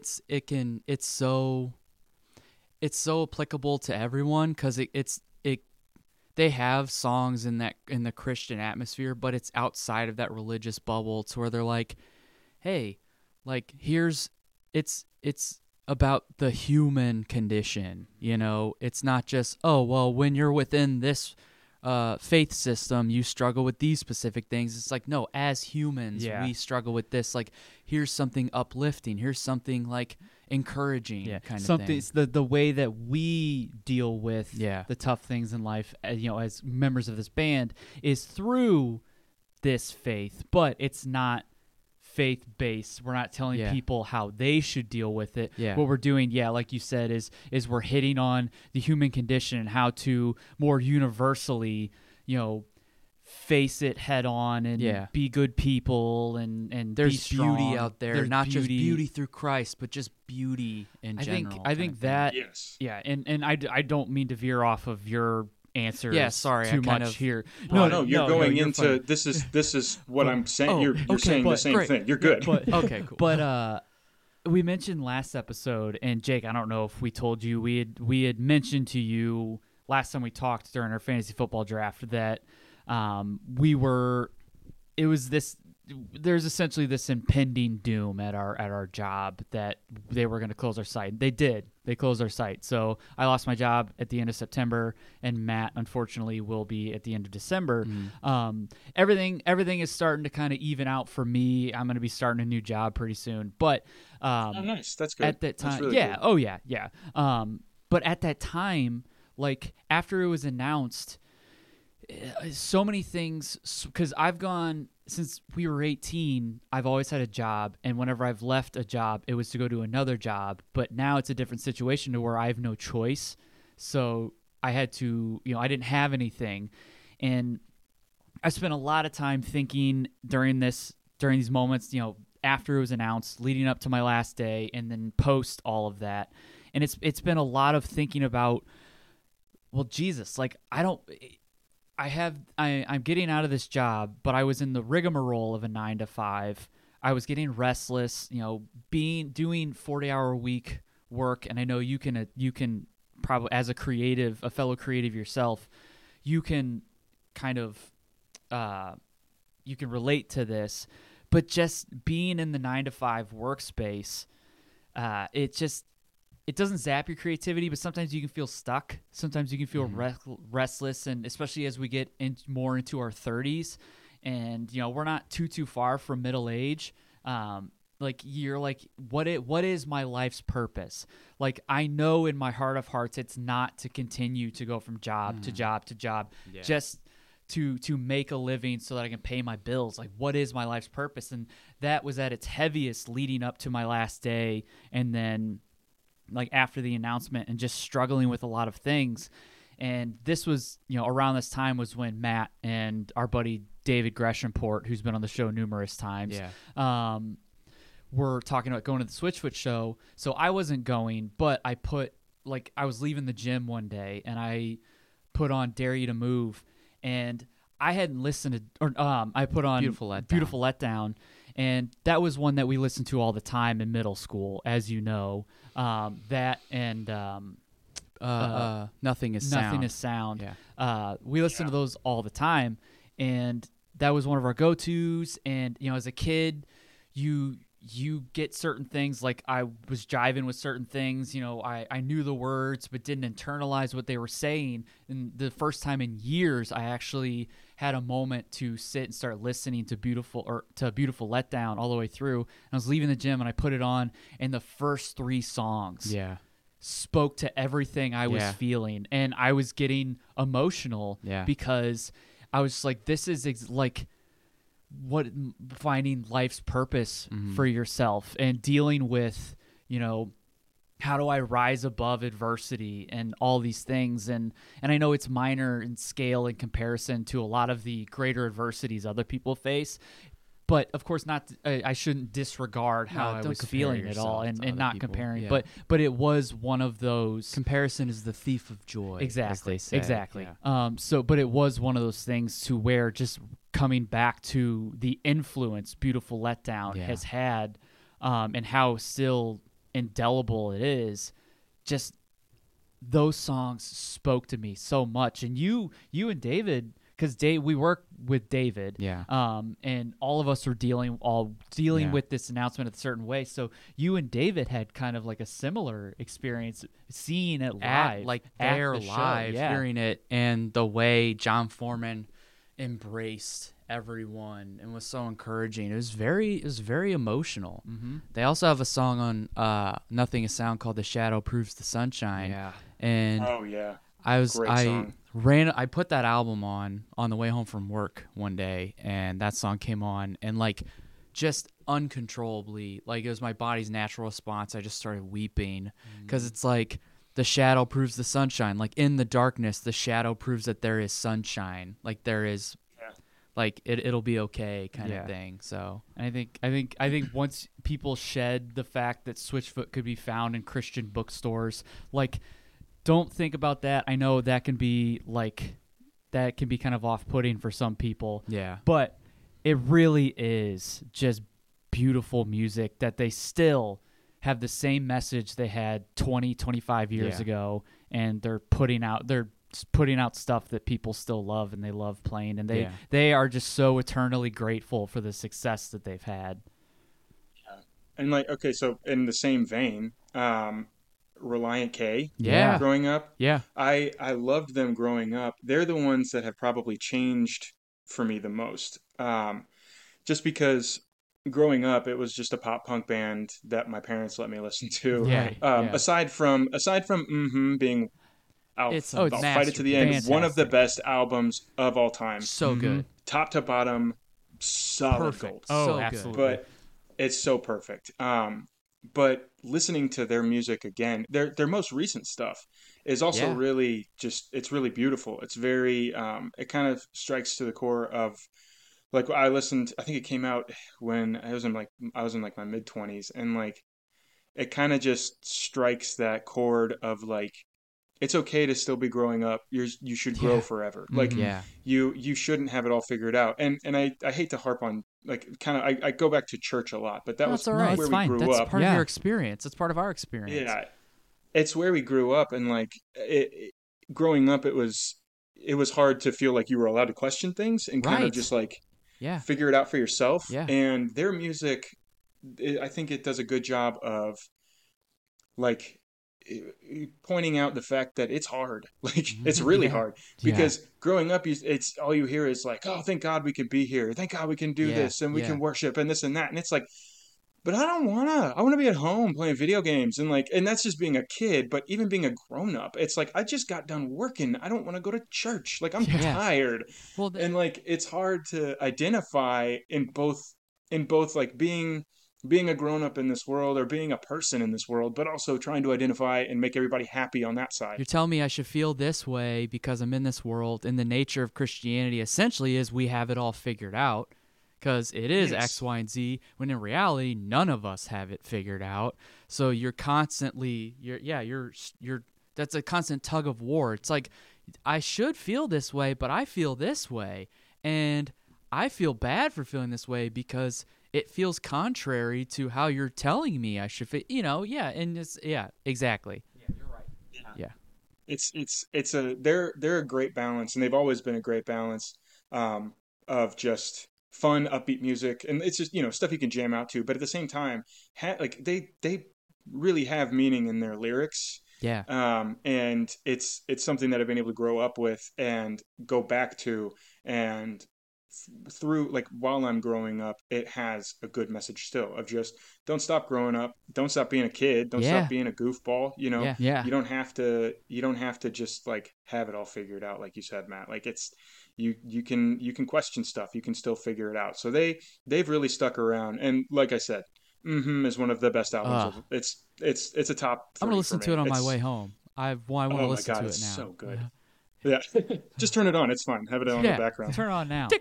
so applicable to everyone because they have songs in the Christian atmosphere, but it's outside of that religious bubble to where they're like, hey, like it's about the human condition, It's not just, oh well, when you're within this faith system, you struggle with these specific things. It's like, no, as humans, Yeah. we struggle with this. Like, here's something uplifting. Here's something like encouraging, kind of something. thing. It's the way that we deal with Yeah. the tough things in life, as members of this band, is through this faith, but it's not faith based. We're not telling Yeah. people how they should deal with it. Yeah. What we're doing, like you said, is we're hitting on the human condition and how to more universally, face it head on and Yeah. be good people and There's be strong. beauty out there, There's not just beauty through Christ, but just beauty in general. I think that Yes. and I don't mean to veer off of your answers Yeah, sorry, I too kind much of here. No, you're going you're into fine. this is what I'm saying. Oh, You're okay, saying the but same great. thing. You're good. But Okay, cool. But we mentioned last episode, and Jake, I don't know if we told you, we had mentioned to you last time we talked during our fantasy football draft that there's essentially this impending doom at our job that they were going to close our site. They closed our site. So I lost my job at the end of September, and Matt unfortunately will be at the end of December. Everything is starting to kind of even out for me. I'm going to be starting a new job pretty soon, but Oh, nice. That's good. at that That's time, really yeah, good. oh yeah. But at that time, like after it was announced, so many things, because I've gone since we were 18, I've always had a job, and whenever I've left a job, it was to go to another job. But now it's a different situation to where I have no choice. So I had to, I didn't have anything, and I spent a lot of time thinking during these moments, after it was announced, leading up to my last day, and then post all of that. And it's been a lot of thinking about, well, Jesus, like I'm getting out of this job, but I was in the rigmarole of a 9 to 5. I was getting restless, doing 40-hour a week work. And I know you can probably, as a fellow creative yourself, you can kind of, you can relate to this, but just being in the 9 to 5 workspace, it doesn't zap your creativity, but sometimes you can feel stuck. Sometimes you can feel restless, and especially as we get more into our 30s, and we're not too far from middle age. Like you're like, what is my life's purpose? Like I know in my heart of hearts, it's not to continue to go from job to job to job, just to make a living so that I can pay my bills. Like what is my life's purpose? And that was at its heaviest leading up to my last day, and then like after the announcement, and just struggling with a lot of things. And this was, around this time was when Matt and our buddy David Greshamport, who's been on the show numerous times, were talking about going to the Switchfoot show. So I wasn't going, but I was leaving the gym one day and I put on Dare You to Move, and I hadn't listened to, I put on Beautiful Letdown. And that was one that we listened to all the time in middle school, as you know. That and Nothing is Sound. Nothing is Sound. Yeah. We listened to those all the time, and that was one of our go-tos. And as a kid, you get certain things. Like I was jiving with certain things. I knew the words but didn't internalize what they were saying. And the first time in years, I actually had a moment to sit and start listening to Beautiful Letdown all the way through. And I was leaving the gym and I put it on, and the first 3 songs spoke to everything I was feeling, and I was getting emotional because I was like, this is like what finding life's purpose for yourself and dealing with, how do I rise above adversity and all these things. And I know it's minor in scale in comparison to a lot of the greater adversities other people face, but of course I shouldn't disregard how I was feeling at all, and not people. comparing, but it was one of those. Comparison is the thief of joy. Exactly. As they say. Exactly. Yeah. But it was one of those things to where just coming back to the influence Beautiful Letdown has had, and how still indelible it is, just those songs spoke to me so much. And you and David, because we work with David, and all of us are dealing with this announcement in a certain way. So you and David had kind of like a similar experience seeing it live, they're live, hearing it, and the way John Foreman embraced everyone and was so encouraging. It was very emotional. They also have a song on Nothing is Sound called "The Shadow Proves the Sunshine." And I put that album on the way home from work one day, and that song came on, and like just uncontrollably, like it was my body's natural response. I just started weeping because it's like the shadow proves the sunshine. Like in the darkness, the shadow proves that there is sunshine. Like there is, like it'll be okay kind of thing. So I think once people shed the fact that Switchfoot could be found in Christian bookstores, like don't think about that. I know that can be kind of off-putting for some people. Yeah. But it really is just beautiful music that they still have the same message they had 20, 25 years ago, and they're putting out stuff that people still love and they love playing, and they are just so eternally grateful for the success that they've had. And like, okay, so in the same vein, Reliant K. Growing up. Yeah. I loved them growing up. They're the ones that have probably changed for me the most. Just because growing up, it was just a pop punk band that my parents let me listen to. Aside from being I'll fight it to the end. Fantastic. One of the best albums of all time. So good. Top to bottom, solid gold. Oh, So absolutely. But it's so perfect. But listening to their music again, their most recent stuff is also really it's really beautiful. It's very, it kind of strikes to the core of, like, I think it came out when I was in my mid-20s, and like it kind of just strikes that chord of like, it's okay to still be growing up. You should grow forever. Like you shouldn't have it all figured out. And I hate to harp on, like, kind of, I go back to church a lot, but that was where we grew up. That's part of your experience. It's part of our experience. Yeah, it's where we grew up, and like growing up, it was hard to feel like you were allowed to question things and kind of just like figure it out for yourself. Yeah. And their music, I think it does a good job of like pointing out the fact that it's hard. Like it's really Yeah. hard Yeah. because growing up, it's all you hear is like, oh, thank God we can be here. Thank God we can do Yeah, this and we yeah. can worship and this and that. And it's like, but I don't wanna. I wanna be at home playing video games and like, and that's just being a kid. But even being a grown up, it's like I just got done working. I don't want to go to church. Like I'm Yeah. tired, Well, and like it's hard to identify in both like being a grown up in this world or being a person in this world, but also trying to identify and make everybody happy on that side. you're telling me I should feel this way because I'm in this world, and the nature of Christianity essentially is we have it all figured out because it is Yes. X, Y, and Z, when in reality, none of us have it figured out. So you're constantly, that's a constant tug of war. It's like, I should feel this way, but I feel this way. And I feel bad for feeling this way because it feels contrary to how you're telling me I should feel, and exactly. Yeah. It's a they're a great balance, and they've always been a great balance of just fun, upbeat music, and it's just stuff you can jam out to, but at the same time, like they really have meaning in their lyrics. Yeah. And it's something that I've been able to grow up with and go back to, and through like while I'm growing up, it has a good message still of just don't stop growing up, don't stop being a kid, don't Yeah. stop being a goofball. Yeah. You don't have to just like have it all figured out, like you said, Matt. Like it's you can question stuff, you can still figure it out. So they've really stuck around, and like I said, is one of the best albums. It's a top I'm gonna 3 listen for to me. it on my It's- way home. I want to Oh my listen God, to it it's now. so good. Yeah, just turn it on. It's fine. Have it on in the background. Turn it on now.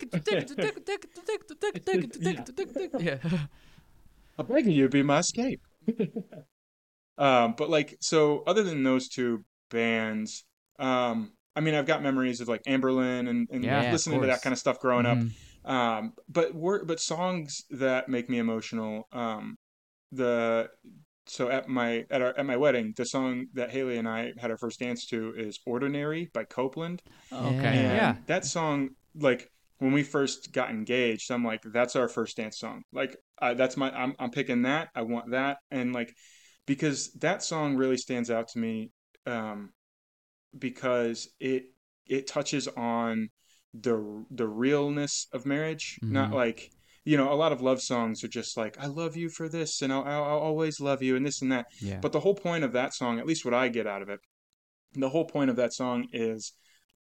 Yeah. I'm begging you, be my escape. But like, so other than those two bands, I mean, I've got memories of like Amberlin and Yeah, of listening to that course. kind of stuff growing up. Mhm. But songs that make me emotional, the so at my wedding, the song that Haley and I had our first dance to is "Ordinary" by Copeland. Okay. And Yeah. that song, like when we first got engaged, I'm like, that's our first dance song. Like, I'm picking that. I want that, and like, because that song really stands out to me, um, because it touches on the realness of marriage, not Mhm. like. A lot of love songs are just like, I love you for this, and I'll always love you, and this and that. Yeah. But the whole point of that song, at least what I get out of it, the whole point of that song is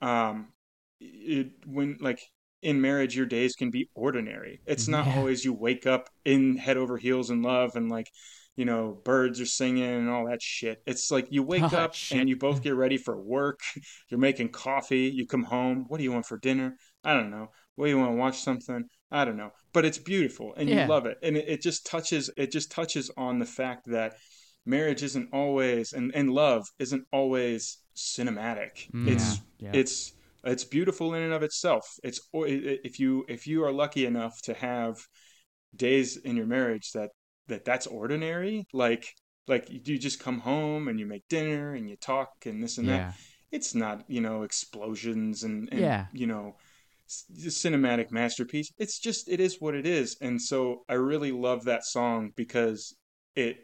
when like in marriage your days can be ordinary. It's not Yeah. always you wake up in head over heels in love and like birds are singing and all that shit. It's like you wake All that up shit. and you both get ready for work. You're making coffee, you come home, what do you want for dinner? I don't know. What do you want to watch something? I don't know. But it's beautiful and Yeah. you love it, and it just touches on the fact that marriage isn't always and love isn't always cinematic. It's Yeah. it's beautiful in and of itself. If you are lucky enough to have days in your marriage that's ordinary, like you just come home and you make dinner and you talk and this and Yeah. that. It's not explosions and Yeah. cinematic masterpiece. It is what it is, and so I really love that song because it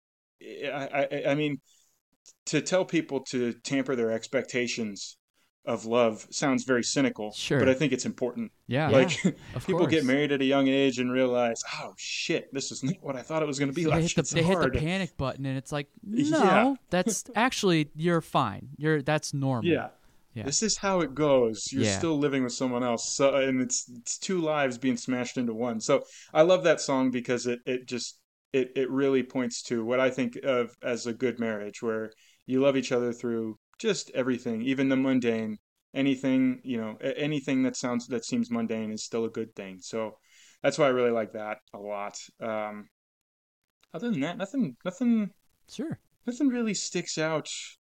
I mean, to tell people to tamper their expectations of love sounds very cynical, Sure. but I think it's important. Yeah. Like Of people get course. married at a young age and realize, oh shit, this is not what I thought it was going to be like. It's They hit the hard. panic button, and it's like, no, Yeah. that's actually you're fine. That's normal. Yeah. Yeah. This is how it goes. You're Yeah. still living with someone else. So, and it's two lives being smashed into one. So I love that song because it really points to what I think of as a good marriage, where you love each other through just everything, even the mundane. Anything, anything that seems mundane is still a good thing. So that's why I really like that a lot. Other than that, nothing Sure. really sticks out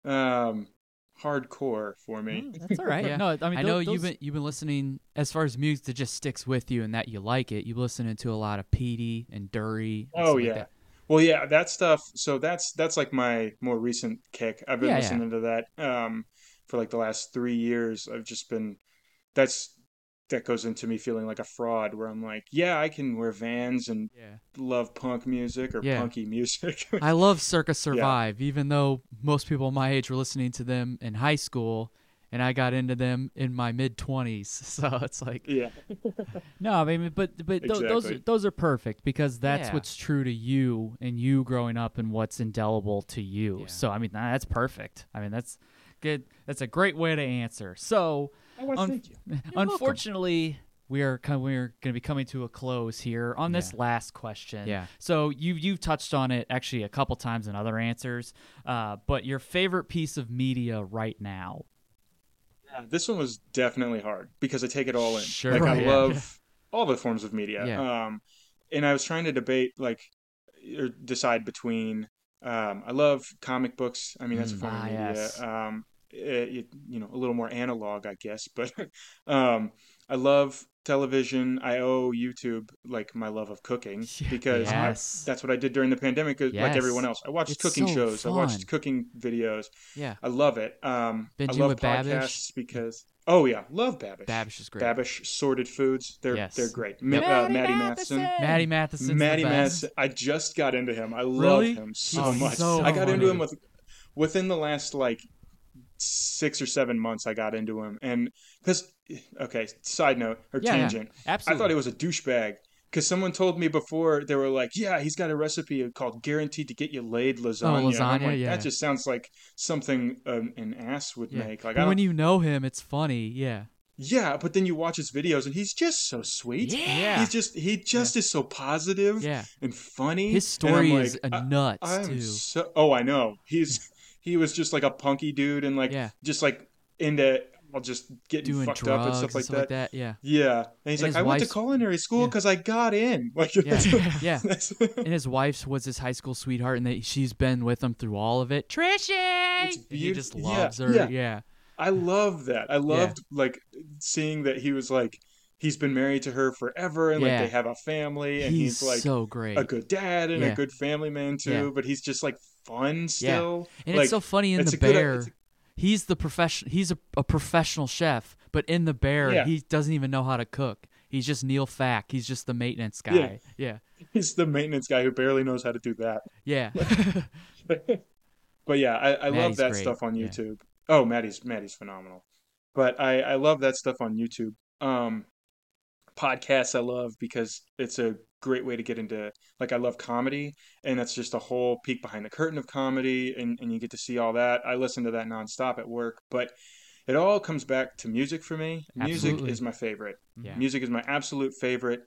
hardcore for me. That's all right. Yeah. No, I mean, I know those- you've been listening as far as music that just sticks with you and that you like it. You've listened to a lot of Petey and Dury. And Oh stuff like yeah. that. Well, yeah, that stuff. So that's like my more recent kick. I've been Yeah, yeah. listening to that for like the last 3 years. I've just been that's that goes into me feeling like a fraud, where I'm like, yeah, I can wear Vans and Yeah. love punk music or Yeah. punky music. I love Circa Survive, even though most people my age were listening to them in high school, and I got into them in my mid-20s. So it's like, Yeah. No, I mean, but Exactly. those are perfect because that's Yeah. what's true to you and you growing up and what's indelible to you. Yeah. So I mean, that's perfect. I mean, that's good. That's a great way to answer. So, Thank you. unfortunately, we're going to be coming to a close here on this last question. Yeah. So you've touched on it actually a couple times in other answers, but your favorite piece of media right now? This one was definitely hard because I take it all in. Sure. Like, I Yeah. love all the forms of media. Yeah. And I was trying to debate, like, or decide between, I love comic books. I mean, that's a form of media. yes. A little more analog, I guess. But I love television. I owe YouTube, like, my love of cooking because Yes. that's what I did during the pandemic, like Yes. everyone else. I watched It's cooking so shows. I watched fun. cooking videos. Yeah. I love it. I Binging love with Babish. podcasts because love Babish. Babish is great. Babish Sorted Foods. They're Yes. great. Yep. Maddie Matheson. Maddie Matheson's Maddie the best. Matheson. I just got into him. I love Really? him He's so much. so I got into him funny. within the last like 6 or 7 months. I got into him, and because side note or Yeah, yeah. tangent. Absolutely. I thought he was a douchebag. Because someone told me before, they were like, yeah, he's got a recipe called Guaranteed to Get You Laid lasagna. And I'm lasagna, like, yeah. that just sounds like something an ass would Yeah. make. Like, But when you know him, it's funny. Yeah. yeah, but then you watch his videos and he's just so sweet. Yeah. He just is so positive Yeah. and funny. His And I'm story like, is nuts, I'm too. I know. He was just like a punky dude and like Yeah. just like into just getting Doing fucked drugs up and stuff like that. Yeah. Yeah. And he's And like, his I went to wife's- culinary school yeah. because I got in. Like, Yeah. that's- Yeah. that's- And his wife was his high school sweetheart, and she's been with him through all of it. Trishy! And he just beautiful. loves Yeah, her. yeah. Yeah. I love that. I loved like seeing that he was like he's been married to her forever and like Yeah. they have a family and he's like so great. a good dad and Yeah. a good family man too, Yeah. but he's just like fun still. And like, it's so funny in it's The a good- Bear. it's a- He's the profession. He's a professional chef, but in The Bear, Yeah. he doesn't even know how to cook. He's just Neil Fack. He's just the maintenance Yeah. guy. Yeah. he's the maintenance guy who barely knows how to do that. Yeah. But yeah, I love Maddie's that great. stuff on Yeah. YouTube. Oh, Maddie's phenomenal. But I love that stuff on YouTube. Podcasts I love because it's a great way to get into, like, I love comedy and that's just a whole peek behind the curtain of comedy and you get to see all that. I listen to that nonstop at work, but it all comes back to music for me. Music Absolutely. is my favorite. Yeah. Music is my absolute favorite.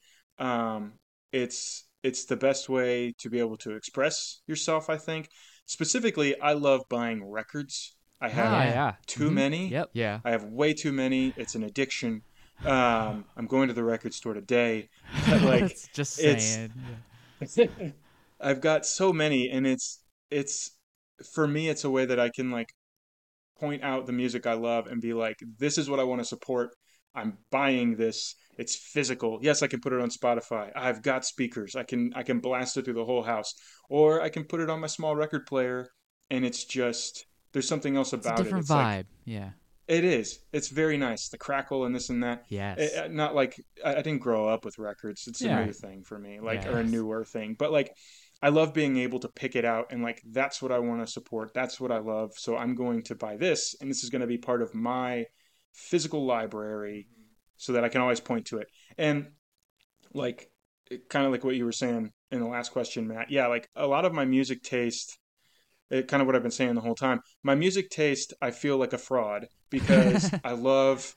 It's the best way to be able to express yourself, I think. Specifically, I love buying records. I have yeah. too many. Yep. Yeah. I have way too many. It's an addiction. I'm going to the record store today. But like, It's just it's- saying. I've got so many, and it's for me, it's a way that I can like point out the music I love and be like, this is what I want to support. I'm buying this. It's physical. Yes, I can put it on Spotify. I've got speakers. I can blast it through the whole house, or I can put it on my small record player, and it's just there's something else It's a about it. different It's like, vibe. Yeah. it is. It's very nice. The crackle and this and that. Yes. Not like I didn't grow up with records. It's Yeah. a new thing for me, like Yeah. or a newer thing. But like, I love being able to pick it out and like that's what I want to support. That's what I love. So I'm going to buy this, and this is going to be part of my physical library, so that I can always point to it. And like, kind of like what you were saying in the last question, Matt. Yeah, like a lot of my music taste. Kind of what I've been saying the whole time. My music taste, I feel like a fraud because I love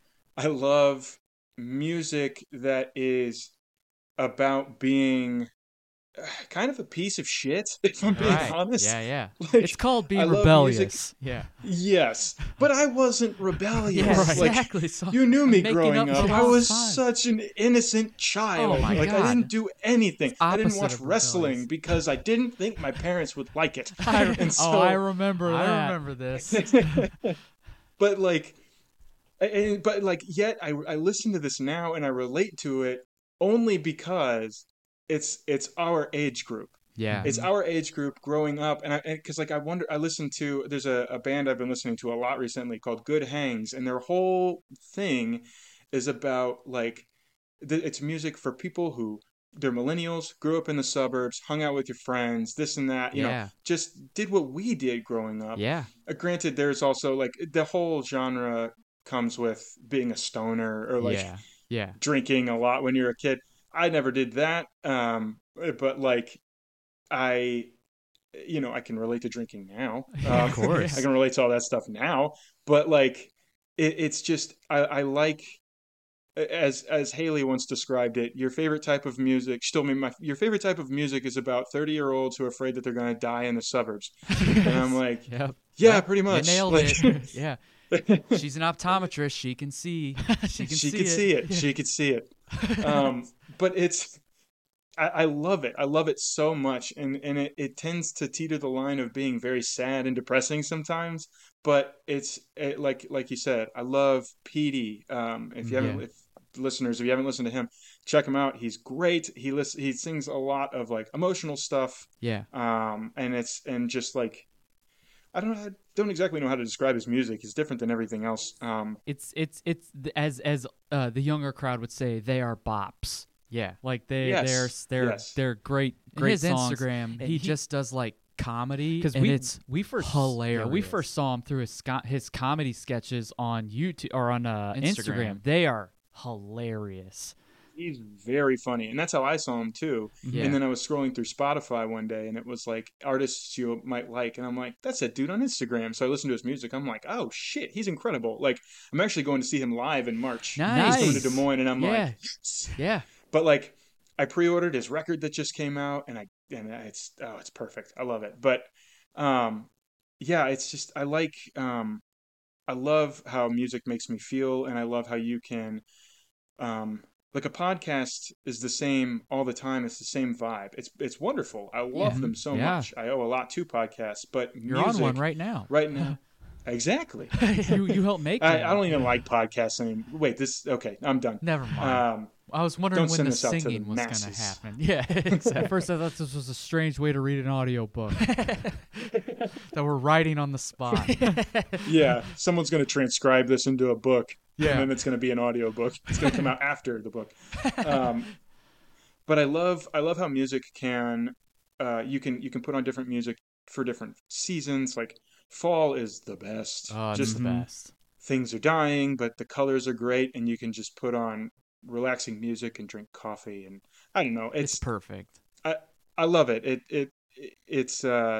music that is about being kind of a piece of shit, if I'm being Right. honest. Yeah. Yeah. Like, It's called I being love rebellious. music. Yeah. Yes, but I wasn't rebellious. Yeah. Like, Exactly. So you knew me I'm making growing up up. shit I all the was time. such an innocent child. Oh my like I God. didn't do anything. It's I didn't opposite watch of wrestling rebellious. because I didn't think my parents would like it. And so, Oh, I remember that. I remember this. but like, yet I listen to this now and I relate to it only because it's our age group. Yeah. It's our age group growing up, and because like I listen to there's a band I've been listening to a lot recently called Good Hangs, and their whole thing is about like it's music for people who they're millennials, grew up in the suburbs, hung out with your friends, this and that, Yeah. just did what we did growing up. Yeah. Granted, there's also like the whole genre comes with being a stoner or like Yeah. Yeah. drinking a lot when you're a kid. I never did that. But like I, I can relate to drinking now. Of course. I can relate to all that stuff now. But like, it's just I like as Haley once described it. Your favorite type of music. She told me your favorite type of music is about 30-year-olds who are afraid that they're going to die in the suburbs. And I'm like, Yep. yeah, pretty much. You nailed Like, it. Yeah. She's an optometrist. She can see. She can she see could it. see it. She could see it. But I love it. I love it so much, and it tends to teeter the line of being very sad and depressing sometimes. But like you said, I love Petey. If you haven't, Yeah. if listeners, if you haven't listened to him, check him out. He's great. He sings a lot of like emotional stuff. Yeah. And just like I don't exactly know how to describe his music. It's different than everything else. It's as the younger crowd would say, they are bops. Yeah. Like Yes, yes. they're great And great his songs. Instagram, And he just does like comedy, because and it's we first hilarious. Yeah, we first saw him through his comedy sketches on YouTube or on Instagram. Instagram. They are hilarious. He's very funny, and that's how I saw him too. Yeah. And then I was scrolling through Spotify one day, and it was like artists you might like, and I'm like, that's that dude on Instagram. So I listened to his music. I'm like, oh shit, he's incredible. Like I'm actually going to see him live in March. Nice. He's coming to Des Moines, and I'm Yeah. like, Yeah. but like I pre-ordered his record that just came out, and it's perfect. I love it. But yeah, it's just I love how music makes me feel, and I love how you can like a podcast is the same all the time. It's the same vibe. It's wonderful. I love them so Yeah. much. I owe a lot to podcasts, but You're music, on one right now. right now. Exactly. you helped make I them. don't even like podcasts anymore. Wait, okay, I'm done. Never mind. I was wondering don't when send the this out to the singing was going to masses. happen. Yeah, exactly. At first, I thought this was a strange way to read an audiobook that we're writing on the spot. Yeah, someone's going to transcribe this into a book, Yeah. and then it's going to be an audio book. It's going to come out after the book. But I love how music can you can put on different music for different seasons. Like fall is the best. Oh, it's Just the best. things are dying, but the colors are great, and you can just put on relaxing music and drink coffee. And I don't know, It's perfect. I love it. It's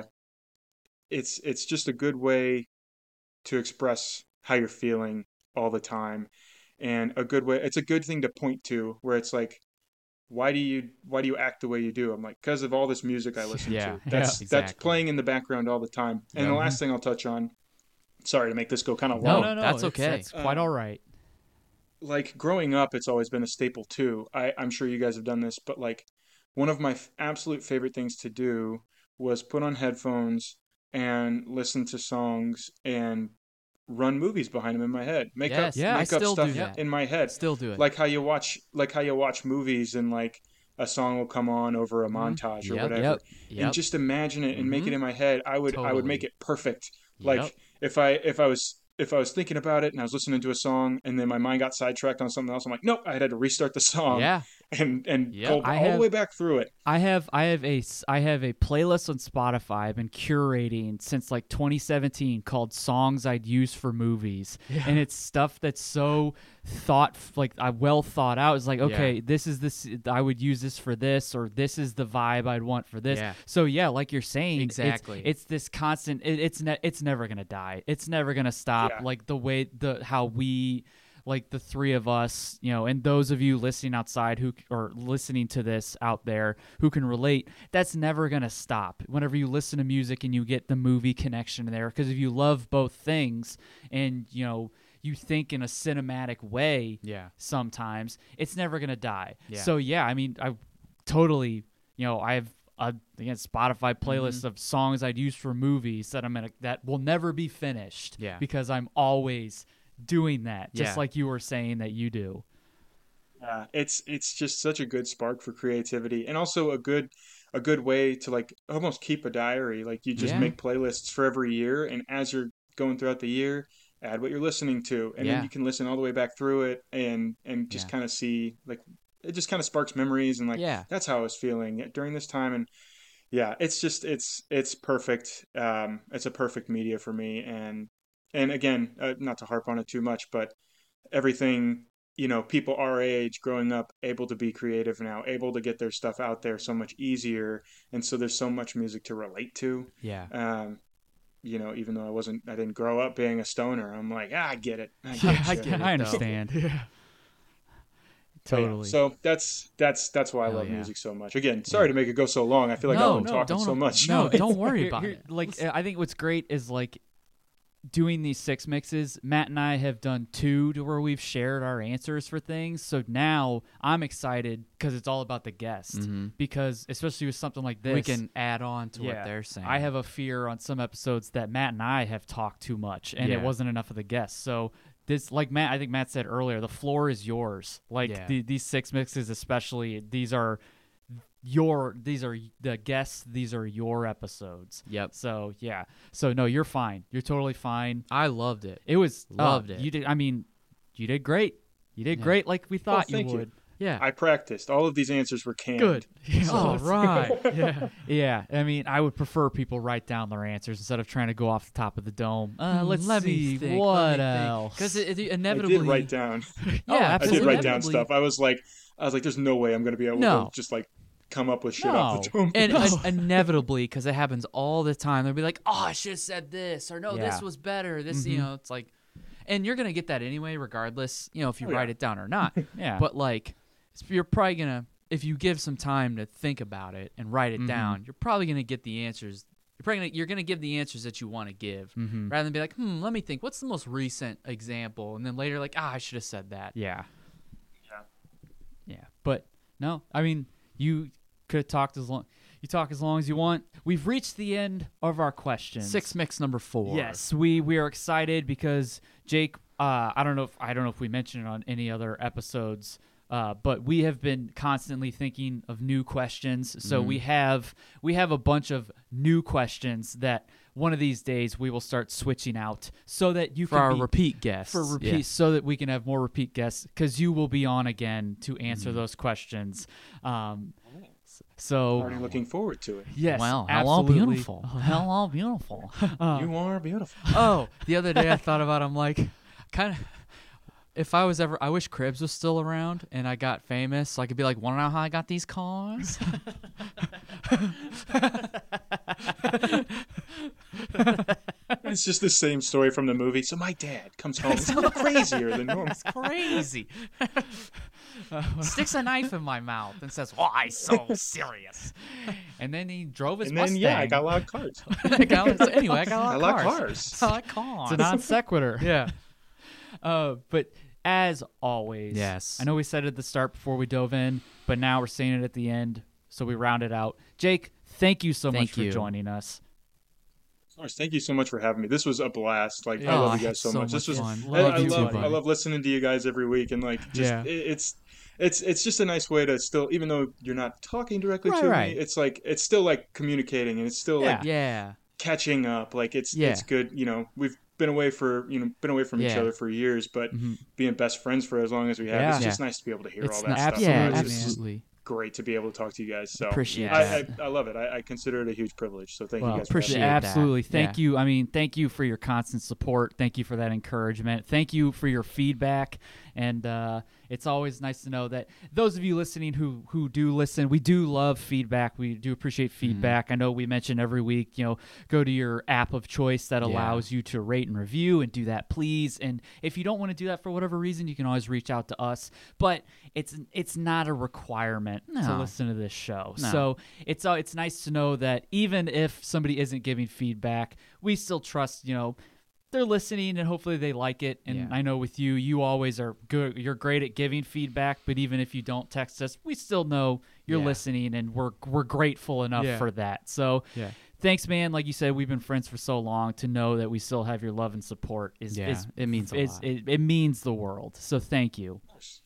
just a good way to express how you're feeling all the time, and a good way. It's a good thing to point to where it's like, why do you act the way you do? I'm like, because of all this music I listen Yeah, to. That's exactly. playing in the background all the time. And the last thing I'll touch on. Sorry to make this go kind of long. No, that's okay. That's quite all right. Like growing up, it's always been a staple too. I'm sure you guys have done this, but like one of my absolute favorite things to do was put on headphones and listen to songs and run movies behind them in my head. Make Yes, up, yeah, I make up still do stuff that. in my head. Still do it. Like how you watch movies and like a song will come on over a montage or Yep, whatever. yep, And yep. just imagine it and make it in my head. I would Totally. make it perfect. Yep. Like if I was thinking about it and I was listening to a song and then my mind got sidetracked on something else, I'm like, nope, I had to restart the song. Yeah. And Yep. pull I all have- the way back through it. I have a playlist on Spotify I've been curating since like 2017 called Songs I'd Use for Movies, and it's stuff that's so well thought out. It's like, okay, this is this, I would use this for this, or this is the vibe I'd want for this. Yeah. So yeah, like you're saying, Exactly. It's this constant. It's never gonna die. It's never gonna stop. Yeah. Like how we. Like the three of us, and those of you listening outside who or listening to this out there who can relate, that's never going to stop. Whenever you listen to music and you get the movie connection there, because if you love both things and, you think in a cinematic way, Yeah. sometimes it's never going to die. Yeah. So yeah, I mean, I totally, I have again Spotify playlist of songs I'd use for movies that will never be finished. Yeah. Because I'm always doing that, just Yeah. like you were saying that you do. It's just such a good spark for creativity, and also a good way to like almost keep a diary. Like you just Yeah. make playlists for every year, and as you're going throughout the year, add what you're listening to, and then you can listen all the way back through it and just kind of see, like, it just kind of sparks memories, and like that's how I was feeling during this time. And it's just it's perfect. It's a perfect media for me. And again, not to harp on it too much, but everything, people our age growing up, able to be creative now, able to get their stuff out there so much easier, and so there's so much music to relate to. Even though I didn't grow up being a stoner, I'm like, I get it. I get it. I understand. Yeah. Totally. So that's why I love music so much. Again, sorry to make it go so long. I feel like I've been talking so much. No, don't worry about it. Like, I think what's great is like doing these 6 mixes. Matt and I have done 2 to where we've shared our answers for things. So now I'm excited because it's all about the guest. Because especially with something like this, we can add on to what they're saying. I have a fear on some episodes that Matt and I have talked too much, and it wasn't enough of the guests. So this, like I think Matt said earlier, the floor is yours. Like these 6 mixes, especially, these are the guests. These are your episodes. Yep. So So no, you're fine. You're totally fine. I loved it. It was loved it. You did. I mean, you did great. You did great, like we thought you would. Yeah. I practiced. All of these answers were canned. Good. All right. Yeah. I mean, I would prefer people write down their answers instead of trying to go off the top of the dome. Let me think. What else? Because it inevitably. I did write down. Absolutely. I did write down stuff. I was like, there's no way I'm going to be able to just like come up with shit off the dome. And inevitably, because it happens all the time, they'll be like, I should have said this, or no, this was better. This, it's like, and you're going to get that anyway, regardless, if you write it down or not. But like, you're probably going to, if you give some time to think about it and write it down, you're probably going to get the answers. You're going to give the answers that you want to give, rather than be like, let me think, what's the most recent example? And then later, like, I should have said that. Yeah. But no, I mean, you could have talked as long. You talk as long as you want. We've reached the end of our questions. 6 mix number 4. Yes, we are excited because Jake. I don't know if we mentioned it on any other episodes. But we have been constantly thinking of new questions. So we have a bunch of new questions that one of these days we will start switching out so that you for can our repeat guests. So that we can have more repeat guests, because you will be on again to answer those questions. So already looking forward to it. Yes. Wow. Hello, beautiful. Hello, beautiful. You are beautiful. Oh, the other day I thought about, I'm like, kind of, if I was ever, I wish Cribs was still around and I got famous, so I could be like, wanna know how I got these cars? It's just the same story from the movie. So my dad comes home. It's a little crazier than normal. It's crazy. Sticks a knife in my mouth and says, "Why so serious?" And then he drove his And then, Mustang. I got a lot of cars. Anyway, I got a lot of cars. I like cars. It's a non sequitur. Yeah. But as always, yes. I know we said it at the start before we dove in, but now we're saying it at the end, so we round it out. Jake, thank you so much for joining us. Of course, thank you so much for having me. This was a blast. Like, Yeah. I love you guys so much. This was fun. I love listening to you guys every week, and like, just it's just a nice way to still, even though you're not talking directly to me, it's like it's still like communicating, and it's still like catching up. Like it's good. You know, we've been away from each other for years, but being best friends for as long as we have, it's just nice to be able to hear all that stuff. Yeah, It's absolutely. great to be able to talk to you guys. So Appreciate I love it. I consider it a huge privilege. So thank you guys. Appreciate for having that. Absolutely. Thank Yeah. you. I mean, thank you for your constant support. Thank you for that encouragement. Thank you for your feedback. And it's always nice to know that those of you listening who do listen, we do love feedback. We do appreciate feedback. I know we mention every week, go to your app of choice that allows you to rate and review, and do that, please. And if you don't want to do that for whatever reason, you can always reach out to us. But it's not a requirement to listen to this show. No. So it's nice to know that even if somebody isn't giving feedback, we still trust, they're listening and hopefully they like it. And I know with you always are good. You're great at giving feedback, but even if you don't text us, we still know you're listening, and we're grateful enough for that. So thanks, man. Like you said, we've been friends for so long. To know that we still have your love and support it means a lot. It means the world. So thank you.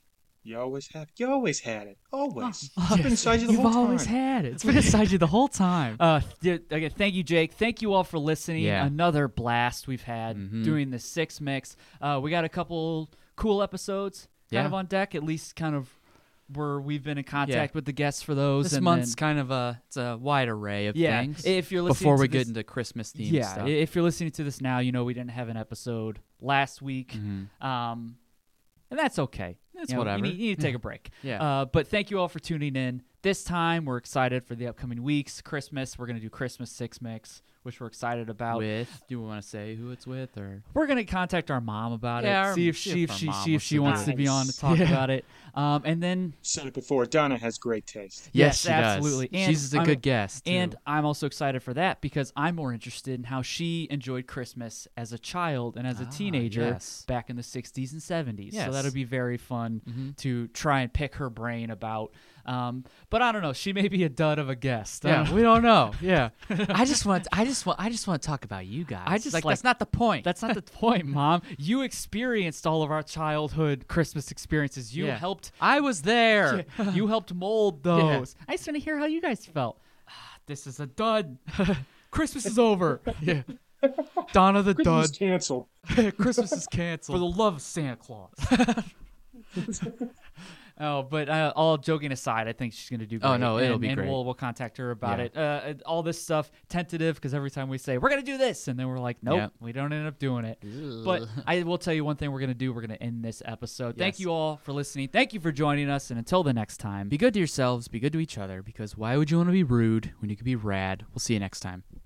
You always have. You always had it. Always. It's been inside you the You've whole time. always had it. It's been inside you the whole time. Again, thank you, Jake. Thank you all for listening. Yeah. Another blast we've had doing the 6 Mix. We got a couple cool episodes kind of on deck, at least kind of where we've been in contact with the guests for those. This month's kind of it's a wide array of things. If you're listening before to we this, get into Christmas themed stuff. if you're listening to this now, you know we didn't have an episode last week, and that's okay. It's You know, whatever. You need to take a break. Yeah. But thank you all for tuning in. This time, we're excited for the upcoming weeks. Christmas, we're going to do Christmas 6 Mix, which we're excited about. Do you want to say who it's with, or We're going to contact our mom about Yeah, it. See if she wants to be on to talk about it. And then Said it before. Donna has great taste. Yes, she does. absolutely. And She's a I'm- good guest. too. And I'm also excited for that because I'm more interested in how she enjoyed Christmas as a child and as a teenager yes. back in the 60s and 70s. So Yes. that'll be very fun to try and pick her brain about. But I don't know. She may be a dud of a guest. yeah, we don't know. Yeah, I just want to talk about you guys. I just like like- that's not the point. That's not the point, Mom. You experienced all of our childhood Christmas experiences. You Yeah. helped. I was there. You helped mold those. I just want to hear how you guys felt. This is a dud. Christmas is over. Yeah. Donna the Christmas dud. canceled. Christmas is canceled. For the love of Santa Claus. Oh, but all joking aside, I think she's going to do great. Oh, no, it'll and, be and great. We'll contact her about Yeah. it. All this stuff, tentative, because every time we say, we're going to do this, and then we're like, nope, Yeah. we don't end up doing it. But I will tell you one thing we're going to do. We're going to end this episode. Thank Yes. you all for listening. Thank you for joining us, and until the next time. Be good to yourselves. Be good to each other. Because why would you want to be rude when you could be rad? We'll see you next time.